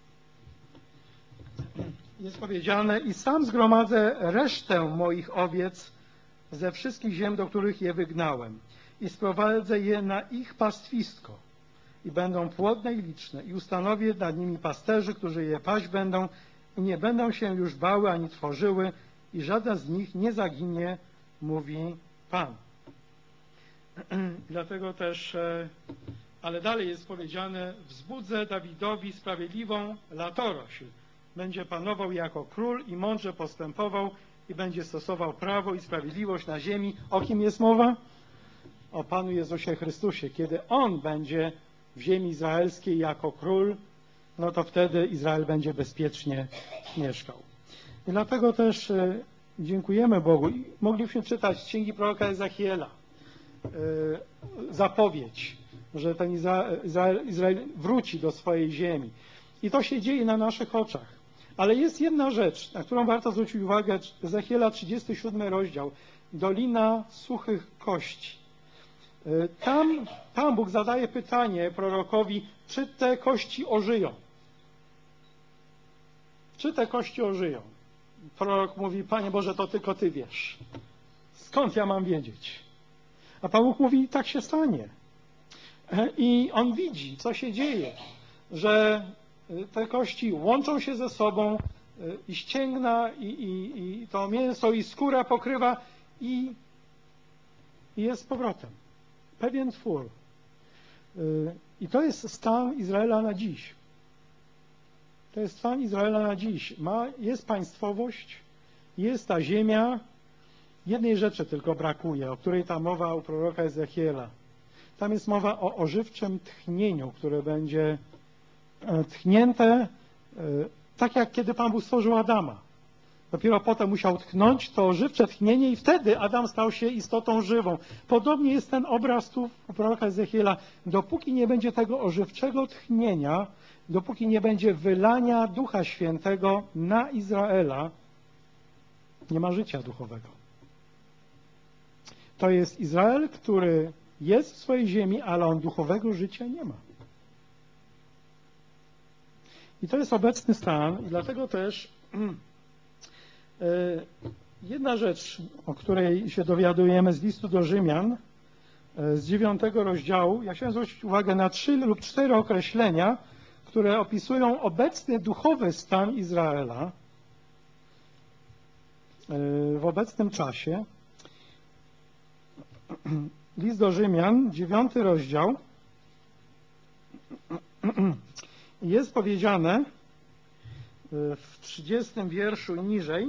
jest powiedziane: i sam zgromadzę resztę moich owiec ze wszystkich ziem, do których je wygnałem, i sprowadzę je na ich pastwisko i będą płodne i liczne, i ustanowię nad nimi pasterzy, którzy je paść będą i nie będą się już bały ani trwożyły, i żaden z nich nie zaginie, mówi Pan. Dlatego też, ale dalej jest powiedziane: wzbudzę Dawidowi sprawiedliwą latorośl. Będzie panował jako król i mądrze postępował i będzie stosował prawo i sprawiedliwość na ziemi. O kim jest mowa? O Panu Jezusie Chrystusie. Kiedy On będzie w ziemi izraelskiej jako król, no to wtedy Izrael będzie bezpiecznie mieszkał. I dlatego też dziękujemy Bogu. Mogliśmy czytać z księgi proroka Ezechiela zapowiedź, że ten Izrael, Izrael wróci do swojej ziemi. I to się dzieje na naszych oczach. Ale jest jedna rzecz, na którą warto zwrócić uwagę. Ezechiela, trzydziesty siódmy rozdział, Dolina Suchych Kości. Tam Pan Bóg zadaje pytanie prorokowi, czy te kości ożyją? Czy te kości ożyją? prorok mówi, Panie Boże, to tylko Ty wiesz. Skąd ja mam wiedzieć? A Pan Bóg mówi, tak się stanie. I on widzi, co się dzieje, że te kości łączą się ze sobą i ścięgna, i, i, i to mięso, i skóra pokrywa i, i jest z powrotem. Pewien twór. I to jest stan Izraela na dziś. To jest stan Izraela na dziś. Ma, jest państwowość, jest ta ziemia. Jednej rzeczy tylko brakuje, o której ta mowa u proroka Ezechiela. Tam jest mowa o ożywczym tchnieniu, które będzie tchnięte tak jak kiedy Pan Bóg stworzył Adama. Dopiero potem musiał tchnąć to ożywcze tchnienie i wtedy Adam stał się istotą żywą. Podobnie jest ten obraz tu u proroka Ezechiela. Dopóki nie będzie tego ożywczego tchnienia, dopóki nie będzie wylania Ducha Świętego na Izraela, nie ma życia duchowego. To jest Izrael, który jest w swojej ziemi, ale on duchowego życia nie ma. I to jest obecny stan i dlatego też jedna rzecz, o której się dowiadujemy z listu do Rzymian, z dziewiątego rozdziału, ja chciałem zwrócić uwagę na trzy lub cztery określenia, które opisują obecny duchowy stan Izraela w obecnym czasie. List do Rzymian, dziewiąty rozdział. Jest powiedziane w trzydziestym wierszu i niżej.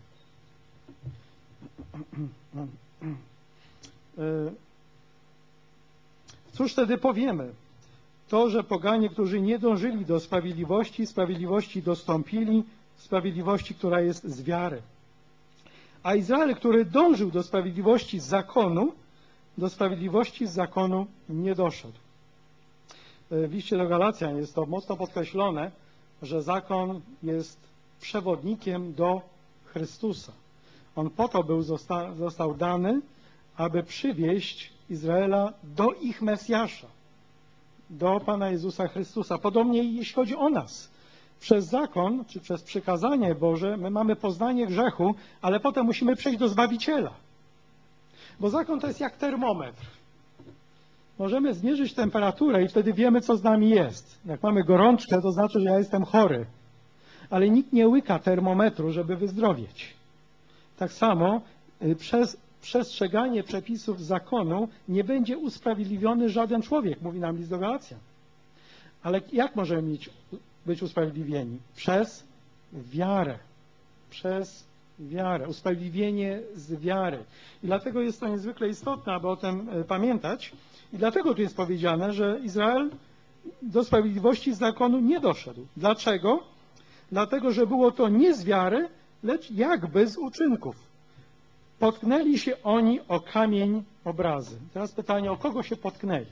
Cóż wtedy powiemy? To, że poganie, którzy nie dążyli do sprawiedliwości, sprawiedliwości dostąpili, sprawiedliwości, która jest z wiary. A Izrael, który dążył do sprawiedliwości z zakonu, do sprawiedliwości z zakonu nie doszedł. W liście do Galacjan jest to mocno podkreślone, że zakon jest przewodnikiem do Chrystusa. On po to był, zosta, został dany, aby przywieźć Izraela do ich Mesjasza, do Pana Jezusa Chrystusa. Podobnie jeśli chodzi o nas. Przez zakon, czy przez przykazanie Boże, my mamy poznanie grzechu, ale potem musimy przejść do Zbawiciela. Bo zakon to jest jak termometr. Możemy zmierzyć temperaturę i wtedy wiemy, co z nami jest. Jak mamy gorączkę, to znaczy, że ja jestem chory. Ale nikt nie łyka termometru, żeby wyzdrowieć. Tak samo przez przestrzeganie przepisów zakonu nie będzie usprawiedliwiony żaden człowiek, mówi nam list do Galacjan. Ale jak możemy mieć, być usprawiedliwieni? Przez wiarę. Przez wiarę. Usprawiedliwienie z wiary. I dlatego jest to niezwykle istotne, aby o tym pamiętać. I dlatego tu jest powiedziane, że Izrael do sprawiedliwości z zakonu nie doszedł. Dlaczego? Dlatego, że było to nie z wiary, lecz jakby z uczynków. Potknęli się oni o kamień obrazy. Teraz pytanie, o kogo się potknęli?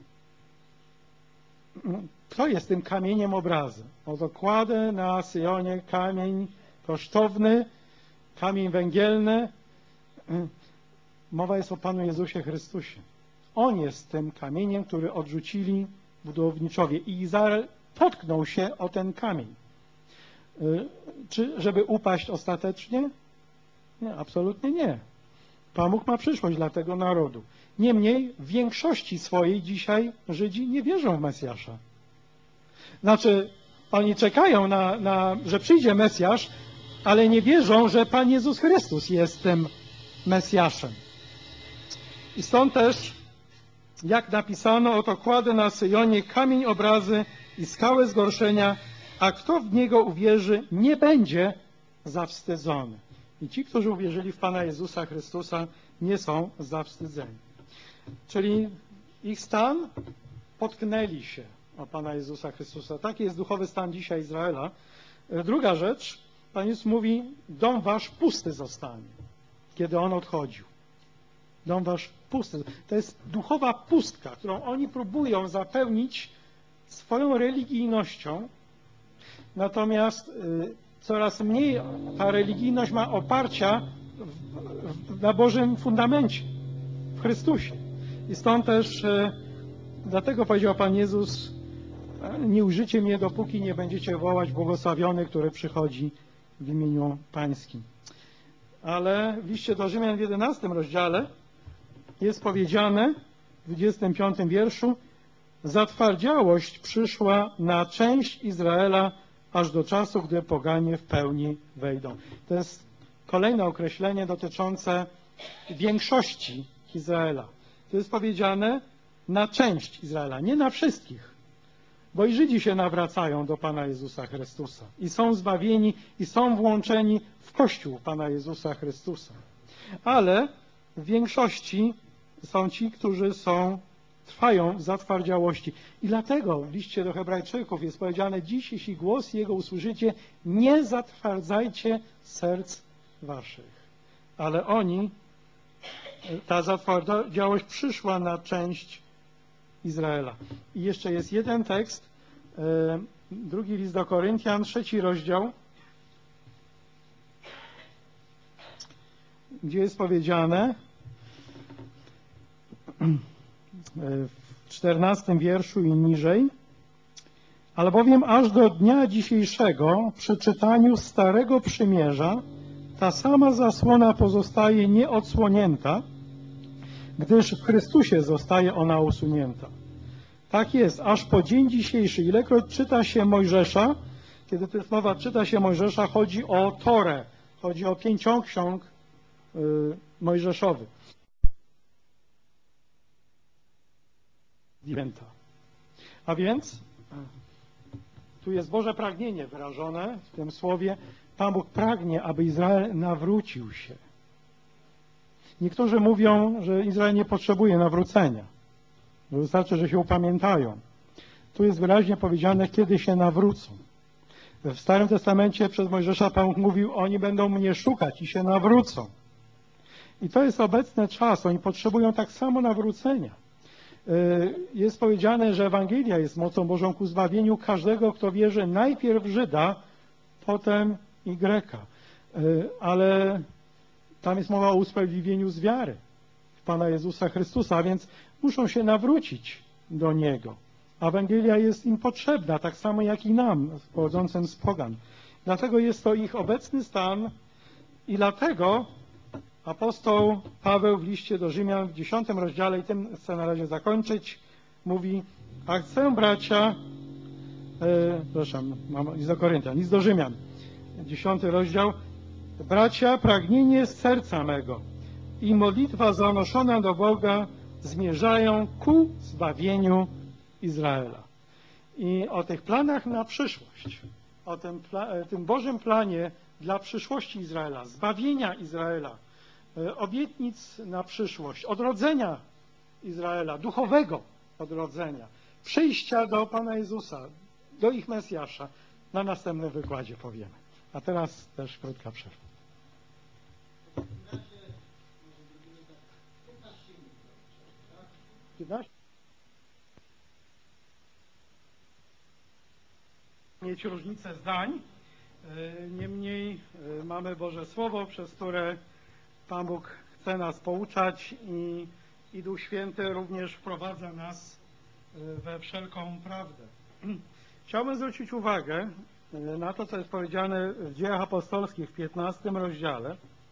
Kto jest tym kamieniem obrazy? Oto kładę na Syjonie kamień kosztowny, kamień węgielny. Mowa jest o Panu Jezusie Chrystusie. On jest tym kamieniem, który odrzucili budowniczowie. I Izrael potknął się o ten kamień. Czy żeby upaść ostatecznie? Nie, absolutnie nie. Pan Bóg ma przyszłość dla tego narodu. Niemniej w większości swojej dzisiaj Żydzi nie wierzą w Mesjasza. Znaczy, oni czekają, na, na, że przyjdzie Mesjasz, ale nie wierzą, że Pan Jezus Chrystus jest tym Mesjaszem. I stąd też, jak napisano, oto kładę na Syjonie kamień obrazy i skałę zgorszenia, a kto w Niego uwierzy, nie będzie zawstydzony. I ci, którzy uwierzyli w Pana Jezusa Chrystusa, nie są zawstydzeni. Czyli ich stan potknęli się o Pana Jezusa Chrystusa. Taki jest duchowy stan dzisiaj Izraela. Druga rzecz, Pan Jezus mówi, dom wasz pusty zostanie, kiedy On odchodził. Dom wasz pusty. To jest duchowa pustka, którą oni próbują zapełnić swoją religijnością. Natomiast y, coraz mniej ta religijność ma oparcia w, w, na Bożym fundamencie, w Chrystusie. I stąd też y, dlatego powiedział Pan Jezus, nie ujrzycie mnie, dopóki nie będziecie wołać błogosławiony, który przychodzi w imieniu Pańskim. Ale w liście do Rzymian w jedenastym rozdziale jest powiedziane w dwudziestym piątym wierszu: zatwardziałość przyszła na część Izraela aż do czasu, gdy poganie w pełni wejdą. To jest kolejne określenie dotyczące większości Izraela. To jest powiedziane na część Izraela, nie na wszystkich. Bo i Żydzi się nawracają do Pana Jezusa Chrystusa i są zbawieni i są włączeni w Kościół Pana Jezusa Chrystusa. Ale w większości są ci, którzy są, trwają w zatwardziałości. I dlatego w liście do Hebrajczyków jest powiedziane: dziś, jeśli głos Jego usłyszycie, nie zatwardzajcie serc waszych. Ale oni, ta zatwardziałość przyszła na część Izraela. I jeszcze jest jeden tekst, drugi list do Koryntian, trzeci rozdział, gdzie jest powiedziane w czternastym wierszu i niżej: albowiem aż do dnia dzisiejszego przy czytaniu Starego Przymierza ta sama zasłona pozostaje nieodsłonięta, gdyż w Chrystusie zostaje ona usunięta. Tak jest, aż po dzień dzisiejszy, ilekroć czyta się Mojżesza, kiedy to jest mowa czyta się Mojżesza, chodzi o Torę, chodzi o pięcioksiąg y, mojżeszowych. A więc tu jest Boże pragnienie wyrażone w tym słowie. Pan Bóg pragnie, aby Izrael nawrócił się. Niektórzy mówią, że Izrael nie potrzebuje nawrócenia, że wystarczy, że się upamiętają. Tu jest wyraźnie powiedziane, kiedy się nawrócą. W Starym Testamencie przez Mojżesza Pan Bóg mówił: oni będą mnie szukać i się nawrócą. I to jest obecny czas, oni potrzebują tak samo nawrócenia. Jest powiedziane, że Ewangelia jest mocą Bożą ku zbawieniu każdego, kto wierzy, najpierw Żyda, potem i Greka. Ale tam jest mowa o usprawiedliwieniu z wiary w Pana Jezusa Chrystusa, a więc muszą się nawrócić do Niego. Ewangelia jest im potrzebna, tak samo jak i nam, pochodzącym z pogan. Dlatego jest to ich obecny stan i dlatego apostoł Paweł w liście do Rzymian w dziesiątym rozdziale, i tym chcę na razie zakończyć, mówi: a chcę, bracia, e, przepraszam, mam list do Koryntian, list do Rzymian, dziesiąty rozdział: bracia, pragnienie z serca mego i modlitwa zanoszona do Boga zmierzają ku zbawieniu Izraela. I o tych planach na przyszłość, o tym, tym Bożym planie dla przyszłości Izraela, zbawienia Izraela, obietnic na przyszłość, odrodzenia Izraela, duchowego odrodzenia, przyjścia do Pana Jezusa, do ich Mesjasza, na następnym wykładzie powiemy. A teraz też krótka przerwa. Mieć różnicę zdań, niemniej mamy Boże Słowo, przez które Pan Bóg chce nas pouczać i, i Duch Święty również wprowadza nas we wszelką prawdę. Chciałbym zwrócić uwagę na to, co jest powiedziane w Dziejach Apostolskich w piętnastym rozdziale,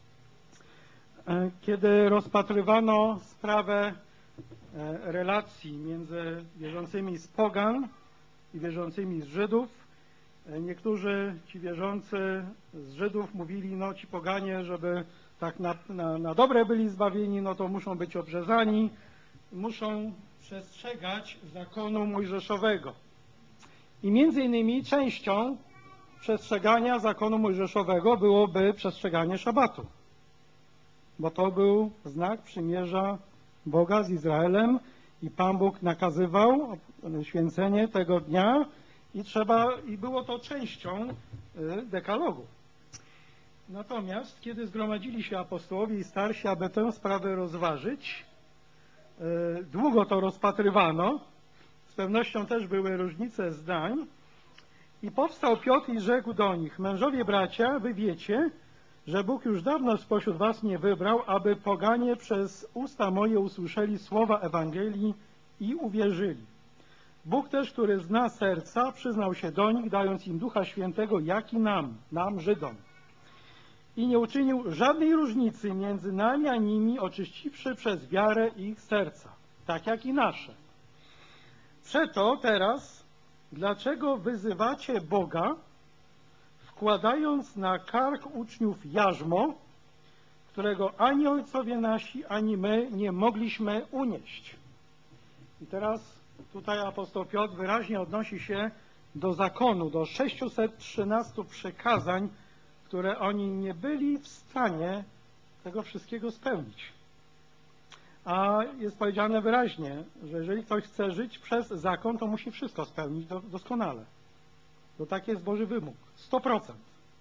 kiedy rozpatrywano sprawę relacji między wierzącymi z pogan i wierzącymi z Żydów. Niektórzy ci wierzący z Żydów mówili: no ci poganie, żeby tak na, na, na dobre byli zbawieni, no to muszą być obrzezani, muszą przestrzegać zakonu mojżeszowego. I między innymi częścią przestrzegania zakonu mojżeszowego byłoby przestrzeganie szabatu, bo to był znak przymierza Boga z Izraelem i Pan Bóg nakazywał święcenie tego dnia i trzeba, i było to częścią dekalogu. Natomiast kiedy zgromadzili się apostołowie i starsi, aby tę sprawę rozważyć, długo to rozpatrywano, z pewnością też były różnice zdań, i powstał Piotr i rzekł do nich: mężowie bracia, wy wiecie, że Bóg już dawno spośród was mnie wybrał, aby poganie przez usta moje usłyszeli słowa Ewangelii i uwierzyli. Bóg też, który zna serca, przyznał się do nich, dając im Ducha Świętego, jak i nam, nam Żydom. i nie uczynił żadnej różnicy między nami a nimi, oczyściwszy przez wiarę ich serca, tak jak i nasze. Przeto teraz, dlaczego wyzywacie Boga, wkładając na kark uczniów jarzmo, którego ani ojcowie nasi, ani my nie mogliśmy unieść? I teraz tutaj apostoł Piotr wyraźnie odnosi się do zakonu, do sześciuset trzynastu przykazań, które oni nie byli w stanie tego wszystkiego spełnić. A jest powiedziane wyraźnie, że jeżeli ktoś chce żyć przez zakon, to musi wszystko spełnić doskonale. To taki jest Boży wymóg. sto procent.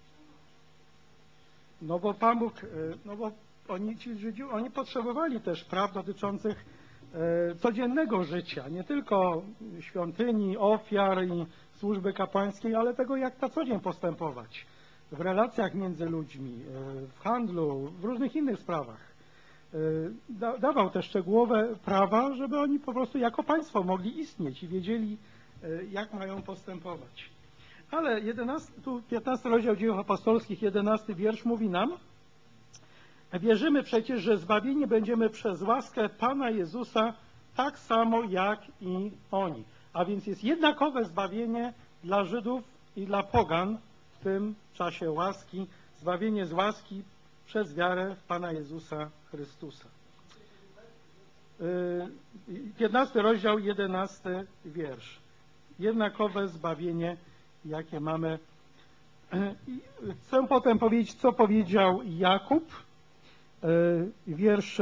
No bo Pan Bóg, no bo oni, ci Żydzi, oni potrzebowali też praw dotyczących e, codziennego życia, nie tylko świątyni, ofiar i służby kapłańskiej, ale tego, jak na co dzień postępować w relacjach między ludźmi, e, w handlu, w różnych innych sprawach. E, da, dawał te szczegółowe prawa, żeby oni po prostu jako państwo mogli istnieć i wiedzieli, e, jak mają postępować. Ale jedenasty, tu piętnasty rozdział Dziejów Apostolskich, jedenasty wiersz mówi nam: wierzymy przecież, że zbawieni będziemy przez łaskę Pana Jezusa tak samo jak i oni. A więc jest jednakowe zbawienie dla Żydów i dla pogan w tym czasie łaski, zbawienie z łaski przez wiarę w Pana Jezusa Chrystusa. piętnasty rozdział, jedenasty wiersz. Jednakowe zbawienie, jakie mamy. Chcę potem powiedzieć, co powiedział Jakub, wiersz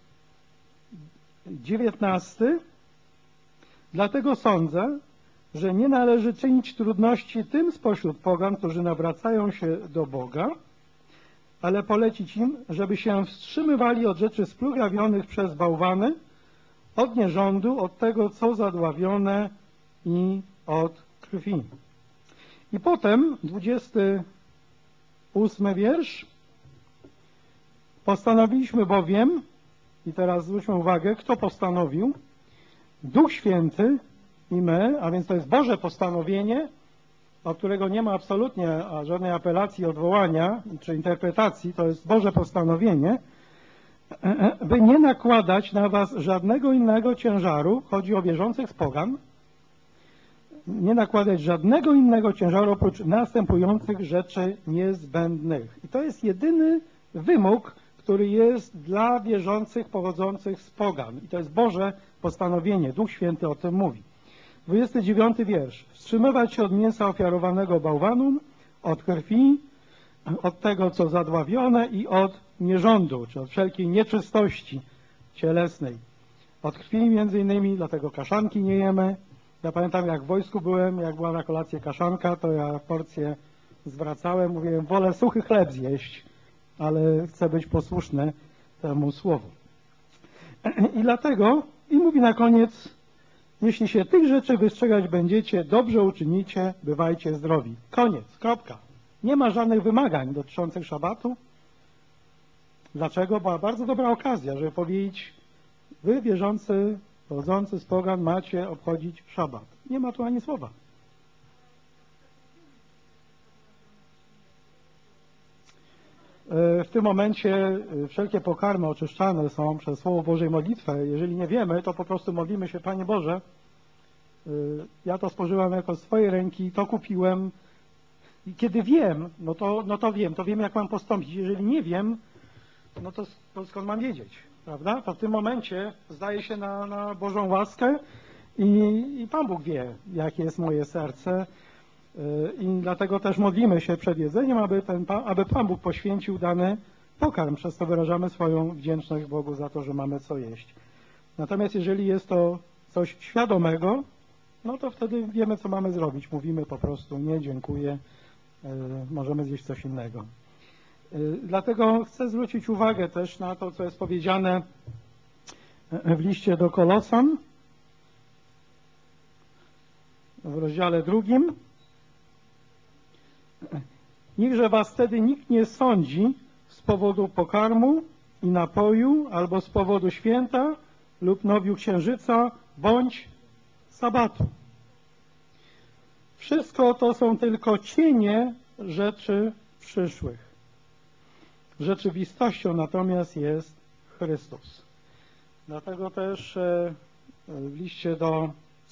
dziewiętnasty. Dlatego sądzę, że nie należy czynić trudności tym spośród pogan, którzy nawracają się do Boga, ale polecić im, żeby się wstrzymywali od rzeczy splugawionych przez bałwany, od nierządu, od tego, co zadławione i od krwi. I potem dwudziesty ósmy wiersz. Postanowiliśmy bowiem, i teraz zwróćmy uwagę, kto postanowił? Duch Święty i my, a więc to jest Boże postanowienie, od którego nie ma absolutnie żadnej apelacji, odwołania czy interpretacji, to jest Boże postanowienie, by nie nakładać na was żadnego innego ciężaru, chodzi o wierzących z pogan, nie nakładać żadnego innego ciężaru oprócz następujących rzeczy niezbędnych. I to jest jedyny wymóg, który jest dla wierzących pochodzących z pogan. I to jest Boże postanowienie. Duch Święty o tym mówi. dwudziesty dziewiąty wiersz. Wstrzymywać się od mięsa ofiarowanego bałwanom, od krwi, od tego, co zadławione i od nierządu, czy od wszelkiej nieczystości cielesnej. Od krwi między innymi, dlatego kaszanki nie jemy. Ja pamiętam, jak w wojsku byłem, jak była na kolację kaszanka, to ja porcję zwracałem, mówiłem, wolę suchy chleb zjeść, ale chcę być posłuszny temu słowu. I dlatego, i mówi na koniec, jeśli się tych rzeczy wystrzegać będziecie, dobrze uczynicie, bywajcie zdrowi. Koniec, kropka. Nie ma żadnych wymagań dotyczących szabatu. Dlaczego? Była bardzo dobra okazja, żeby powiedzieć, wy wierzący, pochodzący z pogan, macie obchodzić szabat. Nie ma tu ani słowa. W tym momencie wszelkie pokarmy oczyszczane są przez Słowo Boże i modlitwę. Jeżeli nie wiemy, to po prostu modlimy się, Panie Boże, ja to spożyłam jako swojej ręki, to kupiłem. I kiedy wiem, no to, no to wiem, to wiem, jak mam postąpić. Jeżeli nie wiem, no to, to skąd mam wiedzieć, prawda? To w tym momencie zdaje się na, na Bożą łaskę i, i Pan Bóg wie, jakie jest moje serce. I dlatego też modlimy się przed jedzeniem, aby, ten, aby Pan Bóg poświęcił dany pokarm. Przez to wyrażamy swoją wdzięczność Bogu za to, że mamy co jeść. Natomiast jeżeli jest to coś świadomego, no to wtedy wiemy, co mamy zrobić. Mówimy po prostu nie, dziękuję, możemy zjeść coś innego. Dlatego chcę zwrócić uwagę też na to, co jest powiedziane w liście do Kolosan w rozdziale drugim. Niechże was wtedy nikt nie sądzi z powodu pokarmu i napoju, albo z powodu święta lub nowiu księżyca, bądź sabatu. Wszystko to są tylko cienie rzeczy przyszłych. Rzeczywistością natomiast jest Chrystus. Dlatego też w liście do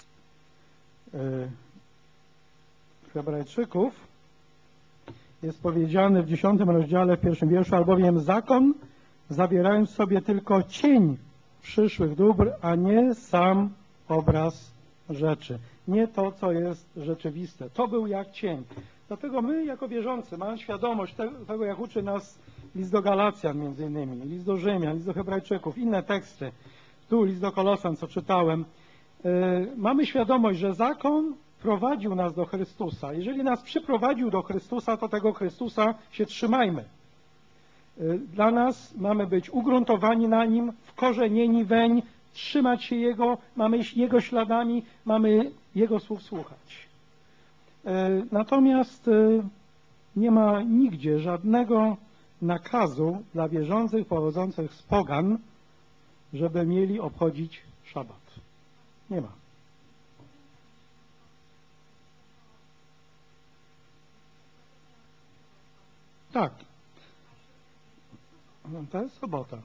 Hebrajczyków jest powiedziane w dziesiątym rozdziale, w pierwszym wierszu, albowiem zakon, zawierając w sobie tylko cień przyszłych dóbr, a nie sam obraz rzeczy. Nie to, co jest rzeczywiste. To był jak cień. Dlatego my, jako wierzący, mając świadomość tego, jak uczy nas list do Galacjan między innymi, list do Rzymian, list do Hebrajczyków, inne teksty, tu list do Kolosan, co czytałem, yy, mamy świadomość, że zakon prowadził nas do Chrystusa. Jeżeli nas przyprowadził do Chrystusa, to tego Chrystusa się trzymajmy. Dla nas mamy być ugruntowani na Nim, wkorzenieni weń, trzymać się Jego, mamy iść Jego śladami, mamy Jego słów słuchać. Natomiast nie ma nigdzie żadnego nakazu dla wierzących pochodzących z pogan, żeby mieli obchodzić szabat. Nie ma. Tak. To jest sobota.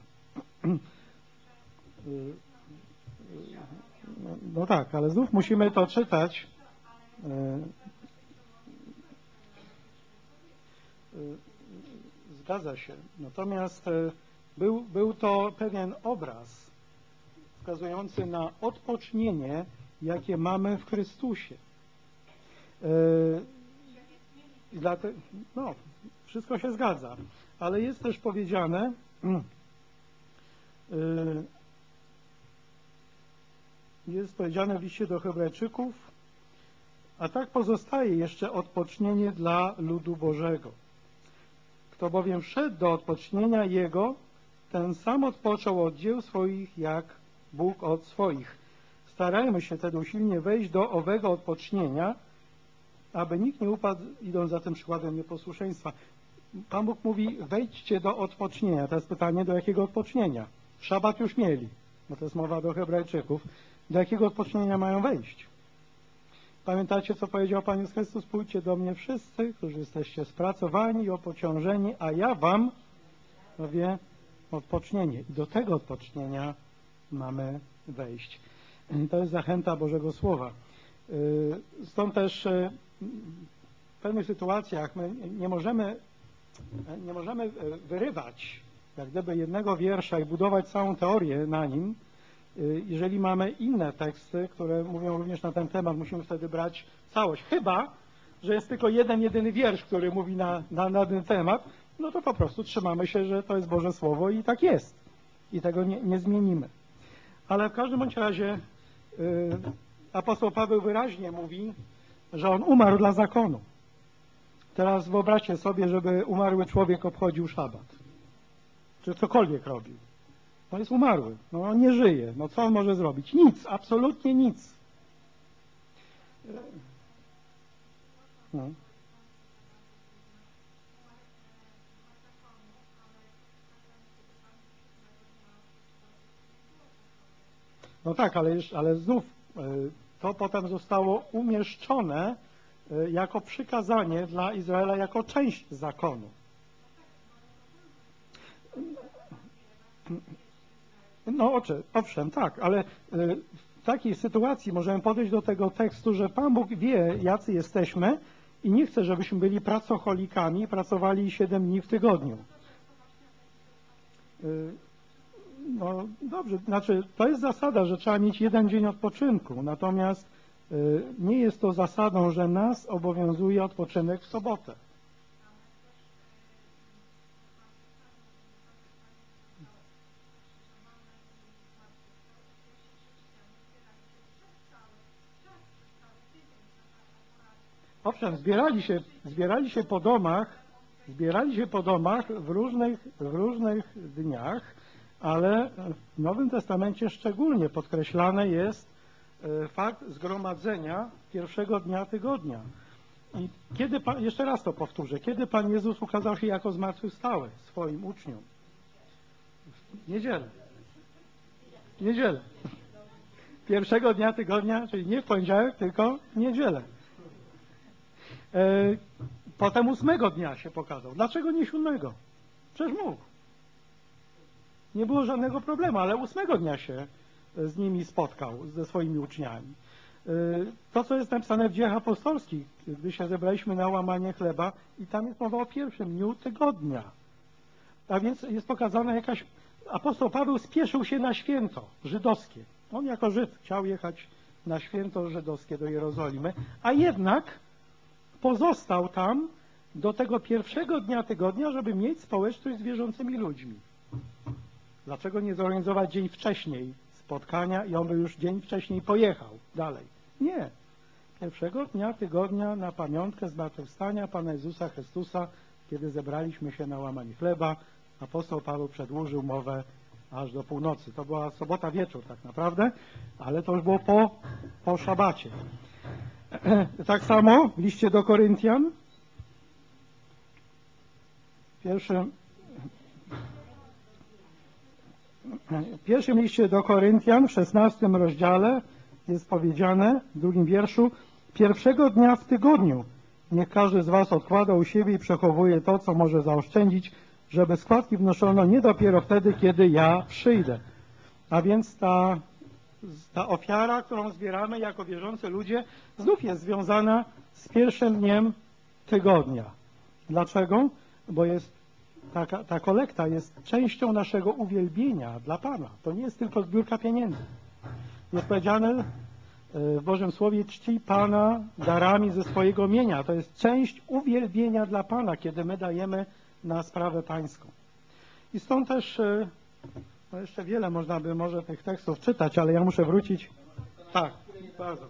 No, no tak, ale znów musimy to czytać. Zgadza się. Natomiast był, był to pewien obraz wskazujący na odpocznienie, jakie mamy w Chrystusie. Dlatego, no, wszystko się zgadza, ale jest też powiedziane, jest powiedziane w liście do Hebrajczyków, a tak pozostaje jeszcze odpocznienie dla ludu Bożego. Kto bowiem wszedł do odpocznienia Jego, ten sam odpoczął od dzieł swoich, jak Bóg od swoich. Starajmy się tedy usilnie wejść do owego odpocznienia, aby nikt nie upadł, idąc za tym przykładem nieposłuszeństwa. Pan Bóg mówi, wejdźcie do odpocznienia. To jest pytanie, do jakiego odpocznienia? Szabat już mieli, bo to jest mowa do Hebrajczyków. Do jakiego odpocznienia mają wejść? Pamiętacie, co powiedział Pan Jezus Chrystus? Pójdźcie do mnie wszyscy, którzy jesteście spracowani i opociążeni, a ja wam mówię odpocznienie. I do tego odpocznienia mamy wejść. To jest zachęta Bożego Słowa. Stąd też w pewnych sytuacjach my nie możemy, nie możemy wyrywać jak gdyby jednego wiersza i budować całą teorię na nim. Jeżeli mamy inne teksty, które mówią również na ten temat, musimy wtedy brać całość. Chyba że jest tylko jeden, jedyny wiersz, który mówi na, na, na ten temat, no to po prostu trzymamy się, że to jest Boże Słowo i tak jest. I tego nie, nie zmienimy. Ale w każdym bądź razie yy, apostoł Paweł wyraźnie mówi, że on umarł dla zakonu. Teraz wyobraźcie sobie, żeby umarły człowiek obchodził szabat. Czy cokolwiek robił. No jest umarły. No on nie żyje. No co on może zrobić? Nic. Absolutnie nic. No. No tak, ale, ale znów to potem zostało umieszczone jako przykazanie dla Izraela, jako część zakonu. No owszem, tak, ale w takiej sytuacji możemy podejść do tego tekstu, że Pan Bóg wie, jacy jesteśmy i nie chce, żebyśmy byli pracocholikami, pracowali siedem dni w tygodniu. No dobrze, znaczy to jest zasada, że trzeba mieć jeden dzień odpoczynku, natomiast nie jest to zasadą, że nas obowiązuje odpoczynek w sobotę. Owszem, zbierali się, zbierali się po domach, zbierali się po domach w różnych, w różnych dniach, ale w Nowym Testamencie szczególnie podkreślany jest fakt zgromadzenia pierwszego dnia tygodnia. I kiedy Pan, jeszcze raz to powtórzę, kiedy Pan Jezus ukazał się jako zmartwychwstały swoim uczniom? W niedzielę. W niedzielę. Pierwszego dnia tygodnia, czyli nie w poniedziałek, tylko w niedzielę. Potem ósmego dnia się pokazał. Dlaczego nie siódmego? Przecież mógł. Nie było żadnego problemu, ale ósmego dnia się z nimi spotkał, ze swoimi uczniami. To, co jest napisane w Dziejach Apostolskich, gdy się zebraliśmy na łamanie chleba i tam jest mowa o pierwszym dniu tygodnia. A więc jest pokazana jakaś... Apostoł Paweł spieszył się na święto żydowskie. On jako Żyd chciał jechać na święto żydowskie do Jerozolimy, a jednak pozostał tam do tego pierwszego dnia tygodnia, żeby mieć społeczność z wierzącymi ludźmi. Dlaczego nie zorganizować dzień wcześniej spotkania i on by już dzień wcześniej pojechał dalej? Nie. Pierwszego dnia tygodnia na pamiątkę zmartwychwstania Pana Jezusa Chrystusa, kiedy zebraliśmy się na łamanie chleba, apostoł Paweł przedłużył mowę aż do północy. To była sobota wieczór tak naprawdę, ale to już było po, po szabacie. Tak samo w liście do Koryntian, w pierwszym, w pierwszym liście do Koryntian, w szesnastym rozdziale jest powiedziane, w drugim wierszu, pierwszego dnia w tygodniu niech każdy z was odkłada u siebie i przechowuje to, co może zaoszczędzić, żeby składki wnoszono nie dopiero wtedy, kiedy ja przyjdę. A więc ta, ta ofiara, którą zbieramy jako wierzący ludzie, znów jest związana z pierwszym dniem tygodnia. Dlaczego? Bo jest taka, ta kolekta jest częścią naszego uwielbienia dla Pana. To nie jest tylko zbiórka pieniędzy. Jest powiedziane w Bożym Słowie, czci Pana darami ze swojego mienia. To jest część uwielbienia dla Pana, kiedy my dajemy na sprawę pańską. I stąd też, no jeszcze wiele można by może tych tekstów czytać, ale ja muszę wrócić. Tak, bardzo.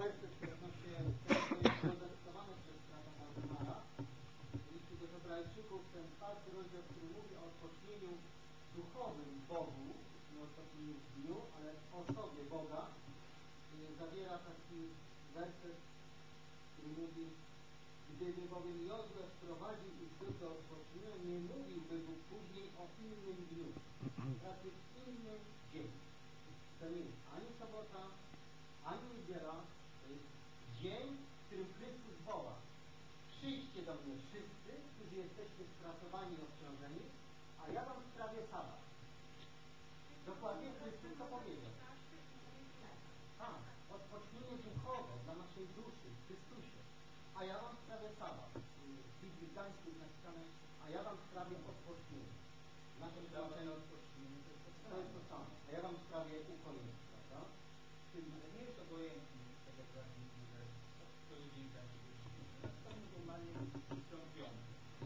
Gdyby bowiem Jozue wprowadził ich do odpoczynku, nie mówiłby Bóg później o innym dniu, raczej innym dzień. To nie jest ani sobota, ani niedziela, to jest dzień, w którym Chrystus woła. Przyjdźcie do mnie wszyscy, którzy jesteście spracowani i obciążeni, a ja wam sprawię sabat. Dokładnie Chrystus to powiedział. Tak, odpocznienie duchowe dla naszej duszy w Chrystusie. A ja wam sprawię sabat. W Biblii Gdańskiej jest napisane, a ja wam sprawię odpocznienie. Nasze sprawienie odpocznienie to jest to samo. A ja wam sprawię ukojenie, prawda? Czyli nie jest obojętnie tego prawniku, że to jest dzień takiego dnia. To jest normalnie wstąpione.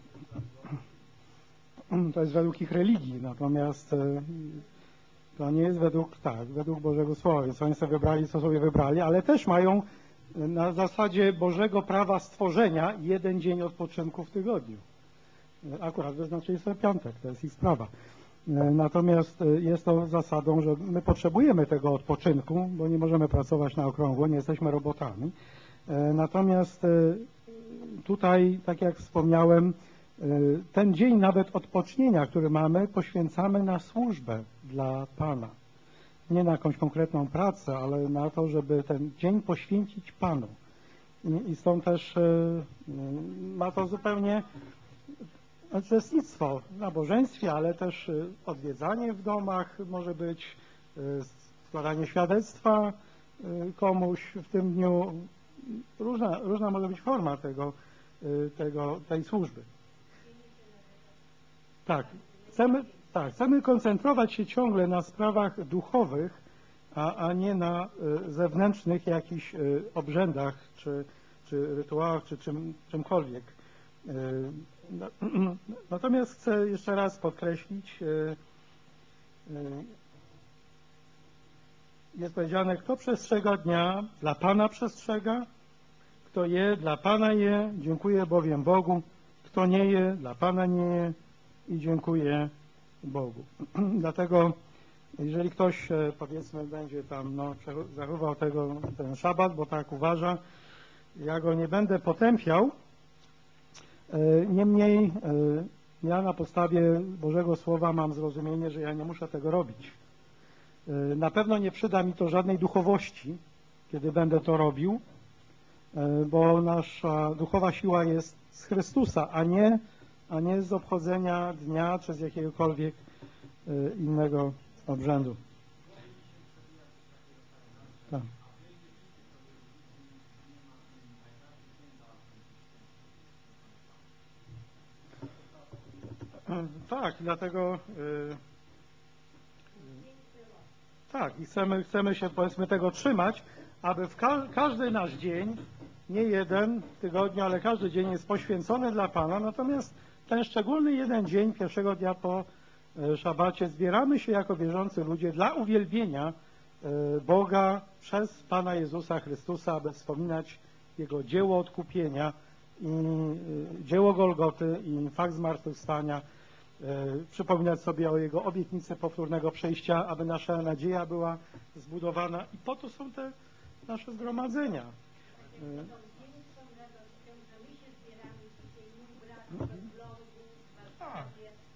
To jest według ich religii, natomiast to nie jest według, tak, według Bożego Słowa, więc oni sobie wybrali, co sobie wybrali, ale też mają na zasadzie Bożego prawa stworzenia jeden dzień odpoczynku w tygodniu. Akurat wyznaczyli sobie piątek, to jest ich sprawa. Natomiast jest to zasadą, że my potrzebujemy tego odpoczynku, bo nie możemy pracować na okrągło, nie jesteśmy robotami. Natomiast tutaj, tak jak wspomniałem, ten dzień nawet odpocznienia, który mamy, poświęcamy na służbę dla Pana. Nie na jakąś konkretną pracę, ale na to, żeby ten dzień poświęcić Panu. I stąd też ma to zupełnie uczestnictwo w nabożeństwie, ale też odwiedzanie w domach może być, składanie świadectwa komuś w tym dniu. Różna, różna może być forma tego, tego, tej służby. Tak, chcemy, tak, chcemy koncentrować się ciągle na sprawach duchowych, a, a nie na y, zewnętrznych jakichś y, obrzędach, czy, czy rytuałach, czy czym, czymkolwiek. Y, no, natomiast chcę jeszcze raz podkreślić, y, y, jest powiedziane, kto przestrzega dnia, dla Pana przestrzega, kto je, dla Pana je, dziękuję bowiem Bogu, kto nie je, dla Pana nie je i dziękuję Bogu. Dlatego jeżeli ktoś, powiedzmy, będzie tam no, zachował tego, ten szabat, bo tak uważa, ja go nie będę potępiał. Niemniej ja na podstawie Bożego Słowa mam zrozumienie, że ja nie muszę tego robić. Na pewno nie przyda mi to żadnej duchowości, kiedy będę to robił, bo nasza duchowa siła jest z Chrystusa, a nie, a nie z obchodzenia dnia czy z jakiegokolwiek innego obrzędu. Tak. Tak, dlatego yy, tak i chcemy, chcemy się powiedzmy tego trzymać, aby w ka każdy nasz dzień, nie jeden w tygodniu, ale każdy dzień jest poświęcony dla Pana, natomiast ten szczególny jeden dzień, pierwszego dnia po y, szabacie, zbieramy się jako wierzący ludzie dla uwielbienia y, Boga przez Pana Jezusa Chrystusa, aby wspominać Jego dzieło odkupienia i y, dzieło Golgoty i fakt zmartwychwstania, przypominać sobie o Jego obietnicy powtórnego przyjścia, aby nasza nadzieja była zbudowana i po to są te nasze zgromadzenia. Tak.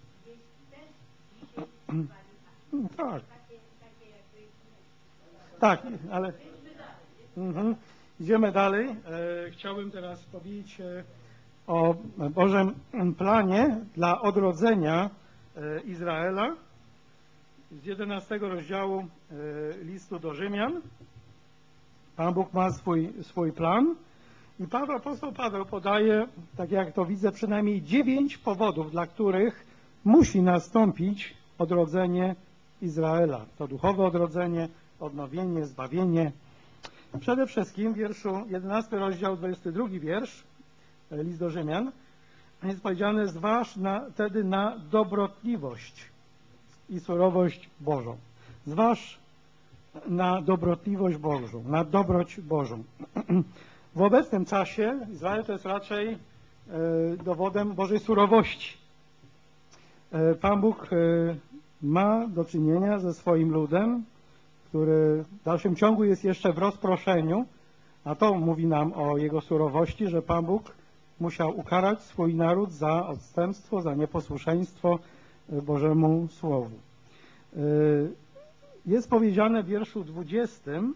Tak. Tak, ale mhm. Idziemy dalej. E, chciałbym teraz powiedzieć e, o Bożym planie dla odrodzenia Izraela z jedenastego rozdziału listu do Rzymian. Pan Bóg ma swój, swój plan i Paweł, apostoł Paweł podaje, tak jak to widzę, przynajmniej dziewięć powodów, dla których musi nastąpić odrodzenie Izraela. To duchowe odrodzenie, odnowienie, zbawienie. Przede wszystkim w wierszu jedenasty rozdział, dwudziesty drugi wiersz, list do Rzymian, jest powiedziane: zważ na, wtedy na dobrotliwość i surowość Bożą. Zważ na dobrotliwość Bożą, na dobroć Bożą. W obecnym czasie Izrael to jest raczej e, dowodem Bożej surowości. E, Pan Bóg e, ma do czynienia ze swoim ludem, który w dalszym ciągu jest jeszcze w rozproszeniu, a to mówi nam o jego surowości, że Pan Bóg musiał ukarać swój naród za odstępstwo, za nieposłuszeństwo Bożemu Słowu. Jest powiedziane w wierszu dwudziestym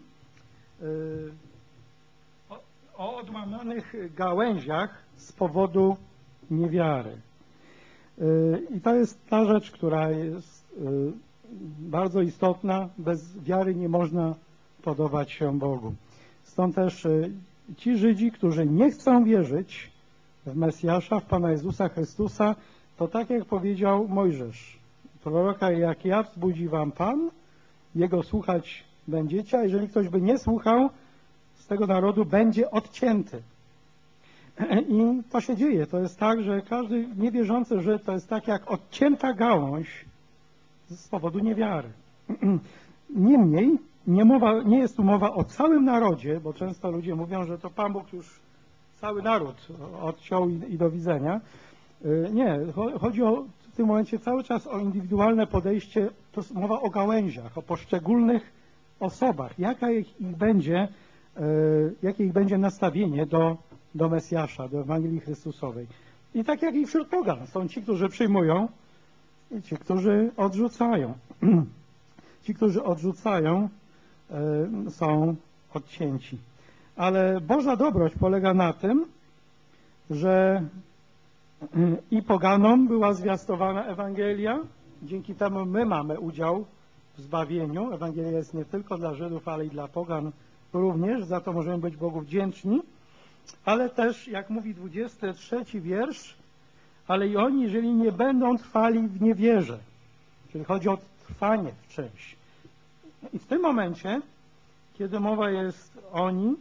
o odłamanych gałęziach z powodu niewiary. I to jest ta rzecz, która jest bardzo istotna. Bez wiary nie można podobać się Bogu. Stąd też ci Żydzi, którzy nie chcą wierzyć w Mesjasza, w Pana Jezusa Chrystusa, to tak jak powiedział Mojżesz, proroka jak ja wzbudzi wam Pan, Jego słuchać będziecie, a jeżeli ktoś by nie słuchał, z tego narodu będzie odcięty. I to się dzieje. To jest tak, że każdy niewierzący Żyd to jest tak jak odcięta gałąź z powodu niewiary. Niemniej nie, mowa, nie jest tu mowa o całym narodzie, bo często ludzie mówią, że to Pan Bóg już cały naród odciął i, i do widzenia. Nie, chodzi o, w tym momencie cały czas o indywidualne podejście, to jest mowa o gałęziach, o poszczególnych osobach, jaka ich, ich będzie, jakie ich będzie nastawienie do, do Mesjasza, do Ewangelii Chrystusowej. I tak jak i wśród pogan, są ci, którzy przyjmują i ci, którzy odrzucają. Ci, którzy odrzucają, są odcięci. Ale Boża dobroć polega na tym, że i poganom była zwiastowana Ewangelia, dzięki temu my mamy udział w zbawieniu. Ewangelia jest nie tylko dla Żydów, ale i dla pogan również, za to możemy być Bogu wdzięczni, ale też, jak mówi dwudziesty trzeci wiersz, ale i oni, jeżeli nie będą trwali w niewierze, czyli chodzi o trwanie w czymś. I w tym momencie, kiedy mowa jest o nim,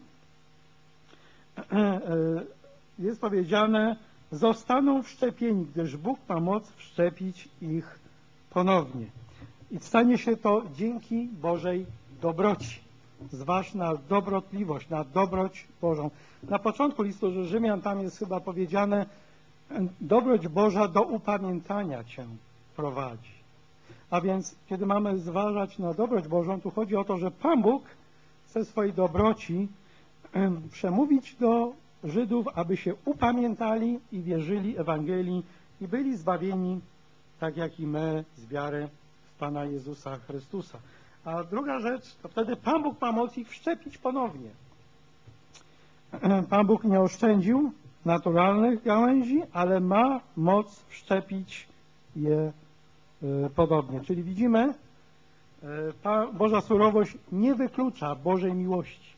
jest powiedziane: zostaną wszczepieni, gdyż Bóg ma moc wszczepić ich ponownie. I stanie się to dzięki Bożej dobroci. Zważ na dobrotliwość, na dobroć Bożą. Na początku listu do Rzymian tam jest chyba powiedziane: dobroć Boża do upamiętania cię prowadzi. A więc, kiedy mamy zważać na dobroć Bożą, tu chodzi o to, że Pan Bóg chce swojej dobroci przemówić do Żydów, aby się upamiętali i wierzyli Ewangelii i byli zbawieni, tak jak i my, z wiary w Pana Jezusa Chrystusa. A druga rzecz, to wtedy Pan Bóg ma moc ich wszczepić ponownie. Pan Bóg nie oszczędził naturalnych gałęzi, ale ma moc wszczepić je podobnie. Czyli widzimy, Boża surowość nie wyklucza Bożej miłości.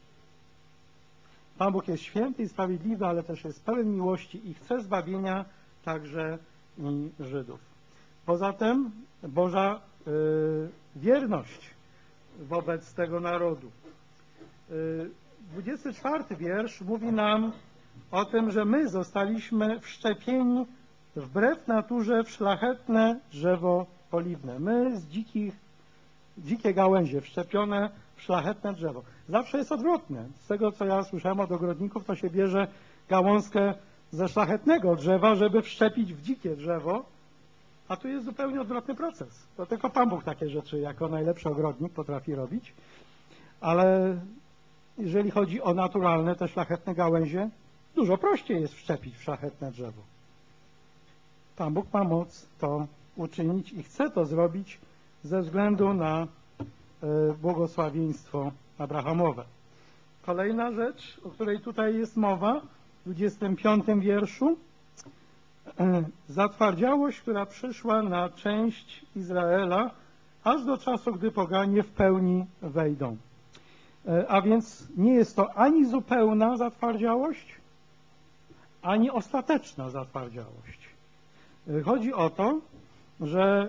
Pan Bóg jest święty i sprawiedliwy, ale też jest pełen miłości i chce zbawienia także i Żydów. Poza tym Boża y, wierność wobec tego narodu. Y, dwudziesty czwarty wiersz mówi nam o tym, że my zostaliśmy wszczepieni wbrew naturze w szlachetne drzewo oliwne. My z dzikich, dzikie gałęzie wszczepione w szlachetne drzewo. Zawsze jest odwrotne. Z tego, co ja słyszałem od ogrodników, to się bierze gałązkę ze szlachetnego drzewa, żeby wszczepić w dzikie drzewo, a tu jest zupełnie odwrotny proces. To tylko Pan Bóg takie rzeczy jako najlepszy ogrodnik potrafi robić, ale jeżeli chodzi o naturalne, te szlachetne gałęzie, dużo prościej jest wszczepić w szlachetne drzewo. Pan Bóg ma moc to uczynić i chce to zrobić ze względu na błogosławieństwo Abrahamowe. Kolejna rzecz, o której tutaj jest mowa, w dwudziestym piątym wierszu. Zatwardziałość, która przyszła na część Izraela, aż do czasu, gdy poganie w pełni wejdą. A więc nie jest to ani zupełna zatwardziałość, ani ostateczna zatwardziałość. Chodzi o to, że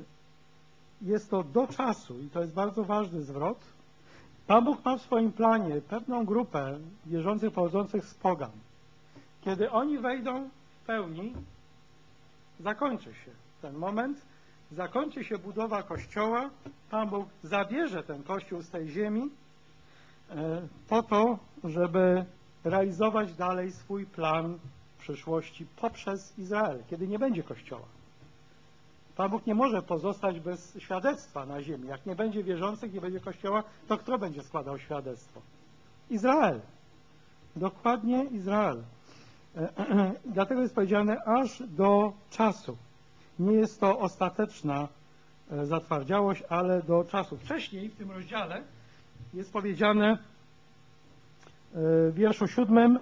jest to do czasu i to jest bardzo ważny zwrot. Pan Bóg ma w swoim planie pewną grupę wierzących pochodzących z pogan. Kiedy oni wejdą w pełni, zakończy się ten moment, zakończy się budowa Kościoła, Pan Bóg zabierze ten Kościół z tej ziemi po to, żeby realizować dalej swój plan w przyszłości poprzez Izrael, kiedy nie będzie Kościoła. Pan Bóg nie może pozostać bez świadectwa na ziemi. Jak nie będzie wierzących, nie będzie Kościoła, to kto będzie składał świadectwo? Izrael. Dokładnie Izrael. Dlatego jest powiedziane aż do czasu. Nie jest to ostateczna zatwardziałość, ale do czasu. Wcześniej w tym rozdziale jest powiedziane w wierszu siódmym: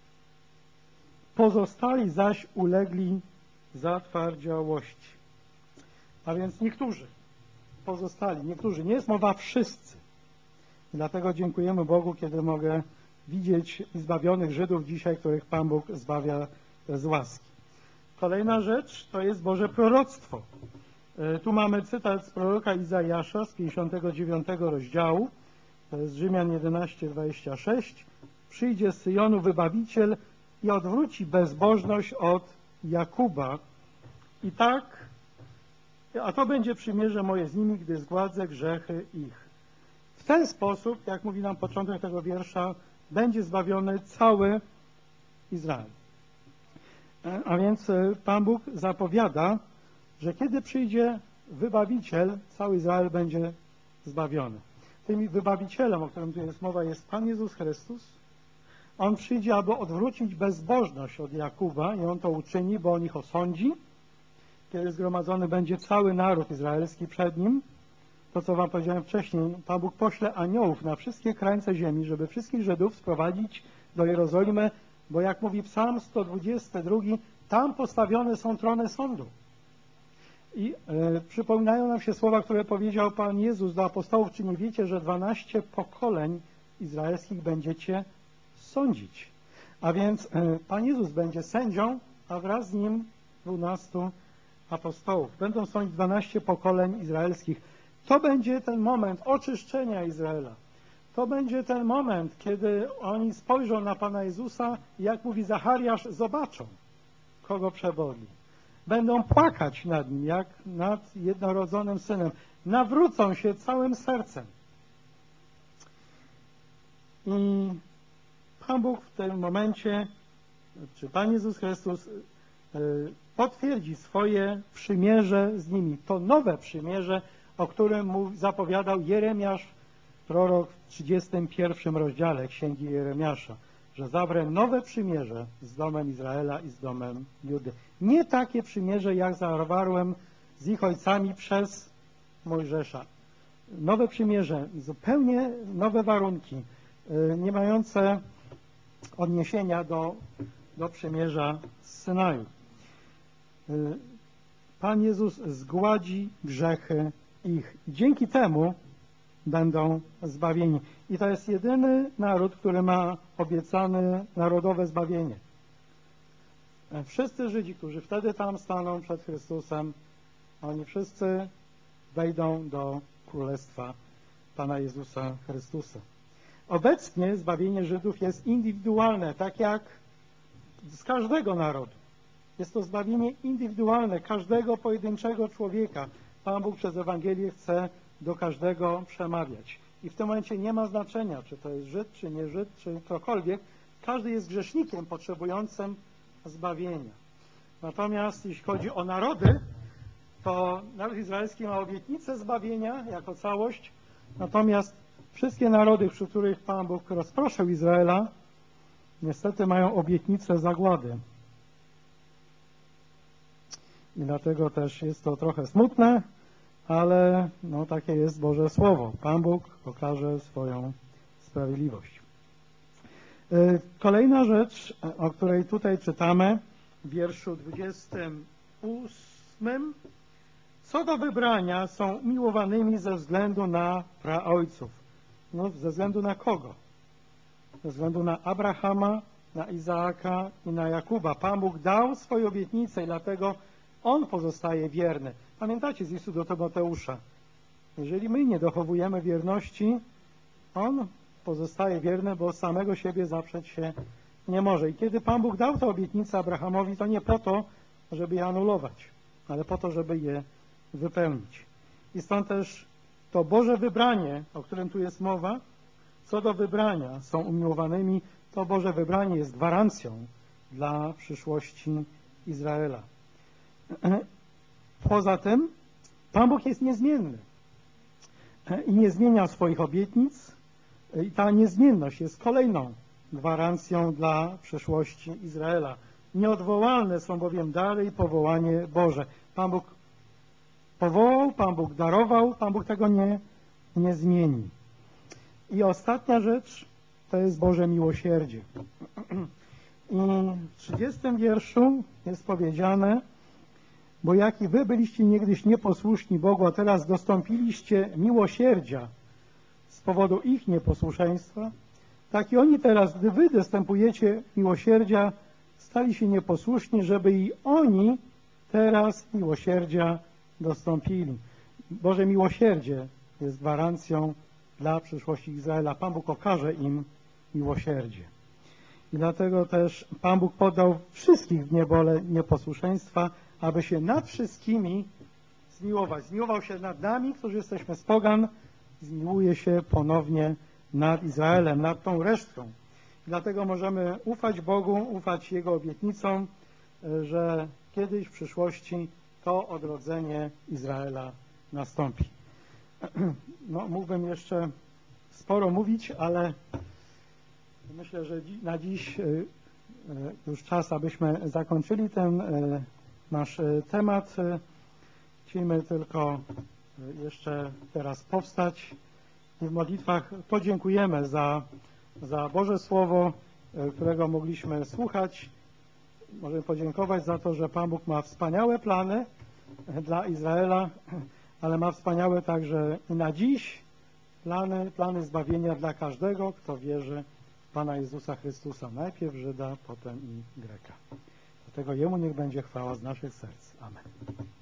pozostali zaś ulegli zatwardziałości. A więc niektórzy pozostali, niektórzy. Nie jest mowa wszyscy. Dlatego dziękujemy Bogu, kiedy mogę widzieć zbawionych Żydów dzisiaj, których Pan Bóg zbawia z łaski. Kolejna rzecz to jest Boże proroctwo. Tu mamy cytat z proroka Izajasza z pięćdziesiątego dziewiątego rozdziału. To jest Rzymian jedenaście, dwadzieścia sześć. Przyjdzie z Syjonu wybawiciel i odwróci bezbożność od Jakuba. I tak, a to będzie przymierze moje z nimi, gdy zgładzę grzechy ich. W ten sposób, jak mówi nam początek tego wiersza, będzie zbawiony cały Izrael. A więc Pan Bóg zapowiada, że kiedy przyjdzie wybawiciel, cały Izrael będzie zbawiony. Tym wybawicielem, o którym tu jest mowa, jest Pan Jezus Chrystus. On przyjdzie, aby odwrócić bezbożność od Jakuba i On to uczyni, bo On ich osądzi. Kiedy zgromadzony będzie cały naród izraelski przed Nim, to co Wam powiedziałem wcześniej, Pan Bóg pośle aniołów na wszystkie krańce ziemi, żeby wszystkich Żydów sprowadzić do Jerozolimy, bo jak mówi Psalm sto dwudziesty drugi, tam postawione są trony sądu. I e, przypominają nam się słowa, które powiedział Pan Jezus do apostołów: czy nie wiecie, że dwanaście pokoleń izraelskich będziecie sądzić? A więc e, Pan Jezus będzie sędzią, a wraz z Nim dwunastu apostołów. Będą sądzić dwanaście pokoleń izraelskich. To będzie ten moment oczyszczenia Izraela. To będzie ten moment, kiedy oni spojrzą na Pana Jezusa i jak mówi Zachariasz, zobaczą, kogo przebodli. Będą płakać nad Nim, jak nad jednorodzonym Synem. Nawrócą się całym sercem. I Pan Bóg w tym momencie, czy Pan Jezus Chrystus potwierdzi swoje przymierze z nimi. To nowe przymierze, o którym mu zapowiadał Jeremiasz, prorok w trzydziestym pierwszym rozdziale Księgi Jeremiasza, że zawrę nowe przymierze z domem Izraela i z domem Judy. Nie takie przymierze, jak zawarłem z ich ojcami przez Mojżesza. Nowe przymierze, zupełnie nowe warunki, nie mające odniesienia do do przymierza z Synaju. Pan Jezus zgładzi grzechy ich. Dzięki temu będą zbawieni. I to jest jedyny naród, który ma obiecane narodowe zbawienie. Wszyscy Żydzi, którzy wtedy tam staną przed Chrystusem, oni wszyscy wejdą do Królestwa Pana Jezusa Chrystusa. Obecnie zbawienie Żydów jest indywidualne, tak jak z każdego narodu. Jest to zbawienie indywidualne każdego pojedynczego człowieka. Pan Bóg przez Ewangelię chce do każdego przemawiać. I w tym momencie nie ma znaczenia, czy to jest Żyd, czy nie Żyd, czy ktokolwiek. Każdy jest grzesznikiem potrzebującym zbawienia. Natomiast jeśli chodzi o narody, to naród izraelski ma obietnicę zbawienia jako całość, natomiast wszystkie narody, wśród których Pan Bóg rozproszył Izraela, niestety mają obietnicę zagłady. I dlatego też jest to trochę smutne, ale no, takie jest Boże Słowo. Pan Bóg pokaże swoją sprawiedliwość. Kolejna rzecz, o której tutaj czytamy w wierszu dwudziestym ósmym. Co do wybrania są miłowanymi ze względu na praojców. No, ze względu na kogo? Ze względu na Abrahama, na Izaaka i na Jakuba. Pan Bóg dał swoje obietnice i dlatego On pozostaje wierny. Pamiętacie z listu do Tymoteusza. Jeżeli my nie dochowujemy wierności, On pozostaje wierny, bo samego siebie zaprzeć się nie może. I kiedy Pan Bóg dał tę obietnicę Abrahamowi, to nie po to, żeby je anulować, ale po to, żeby je wypełnić. I stąd też to Boże wybranie, o którym tu jest mowa, co do wybrania są umiłowanymi, to Boże wybranie jest gwarancją dla przyszłości Izraela. Poza tym Pan Bóg jest niezmienny i nie zmienia swoich obietnic i ta niezmienność jest kolejną gwarancją dla przyszłości Izraela. Nieodwołalne są bowiem dary i powołanie Boże. Pan Bóg powołał, Pan Bóg darował, Pan Bóg tego nie, nie zmieni. I ostatnia rzecz to jest Boże miłosierdzie. I w trzydziestym wierszu jest powiedziane: bo jak i wy byliście niegdyś nieposłuszni Bogu, a teraz dostąpiliście miłosierdzia z powodu ich nieposłuszeństwa, tak i oni teraz, gdy wy dostępujecie miłosierdzia, stali się nieposłuszni, żeby i oni teraz miłosierdzia dostąpili. Boże miłosierdzie jest gwarancją dla przyszłości Izraela. Pan Bóg okaże im miłosierdzie. I dlatego też Pan Bóg podał wszystkich w niewolę nieposłuszeństwa, aby się nad wszystkimi zmiłować. Zmiłował się nad nami, którzy jesteśmy z pogan, zmiłuje się ponownie nad Izraelem, nad tą resztką. I dlatego możemy ufać Bogu, ufać Jego obietnicom, że kiedyś w przyszłości to odrodzenie Izraela nastąpi. No, mógłbym jeszcze sporo mówić, ale myślę, że na dziś już czas, abyśmy zakończyli ten nasz temat. Chcielibyśmy tylko jeszcze teraz powstać i w modlitwach podziękujemy za, za Boże Słowo, którego mogliśmy słuchać. Możemy podziękować za to, że Pan Bóg ma wspaniałe plany dla Izraela, ale ma wspaniałe także i na dziś plany, plany zbawienia dla każdego, kto wierzy w Pana Jezusa Chrystusa. Najpierw Żyda, potem i Greka. Dlatego Jemu niech będzie chwała z naszych serc. Amen.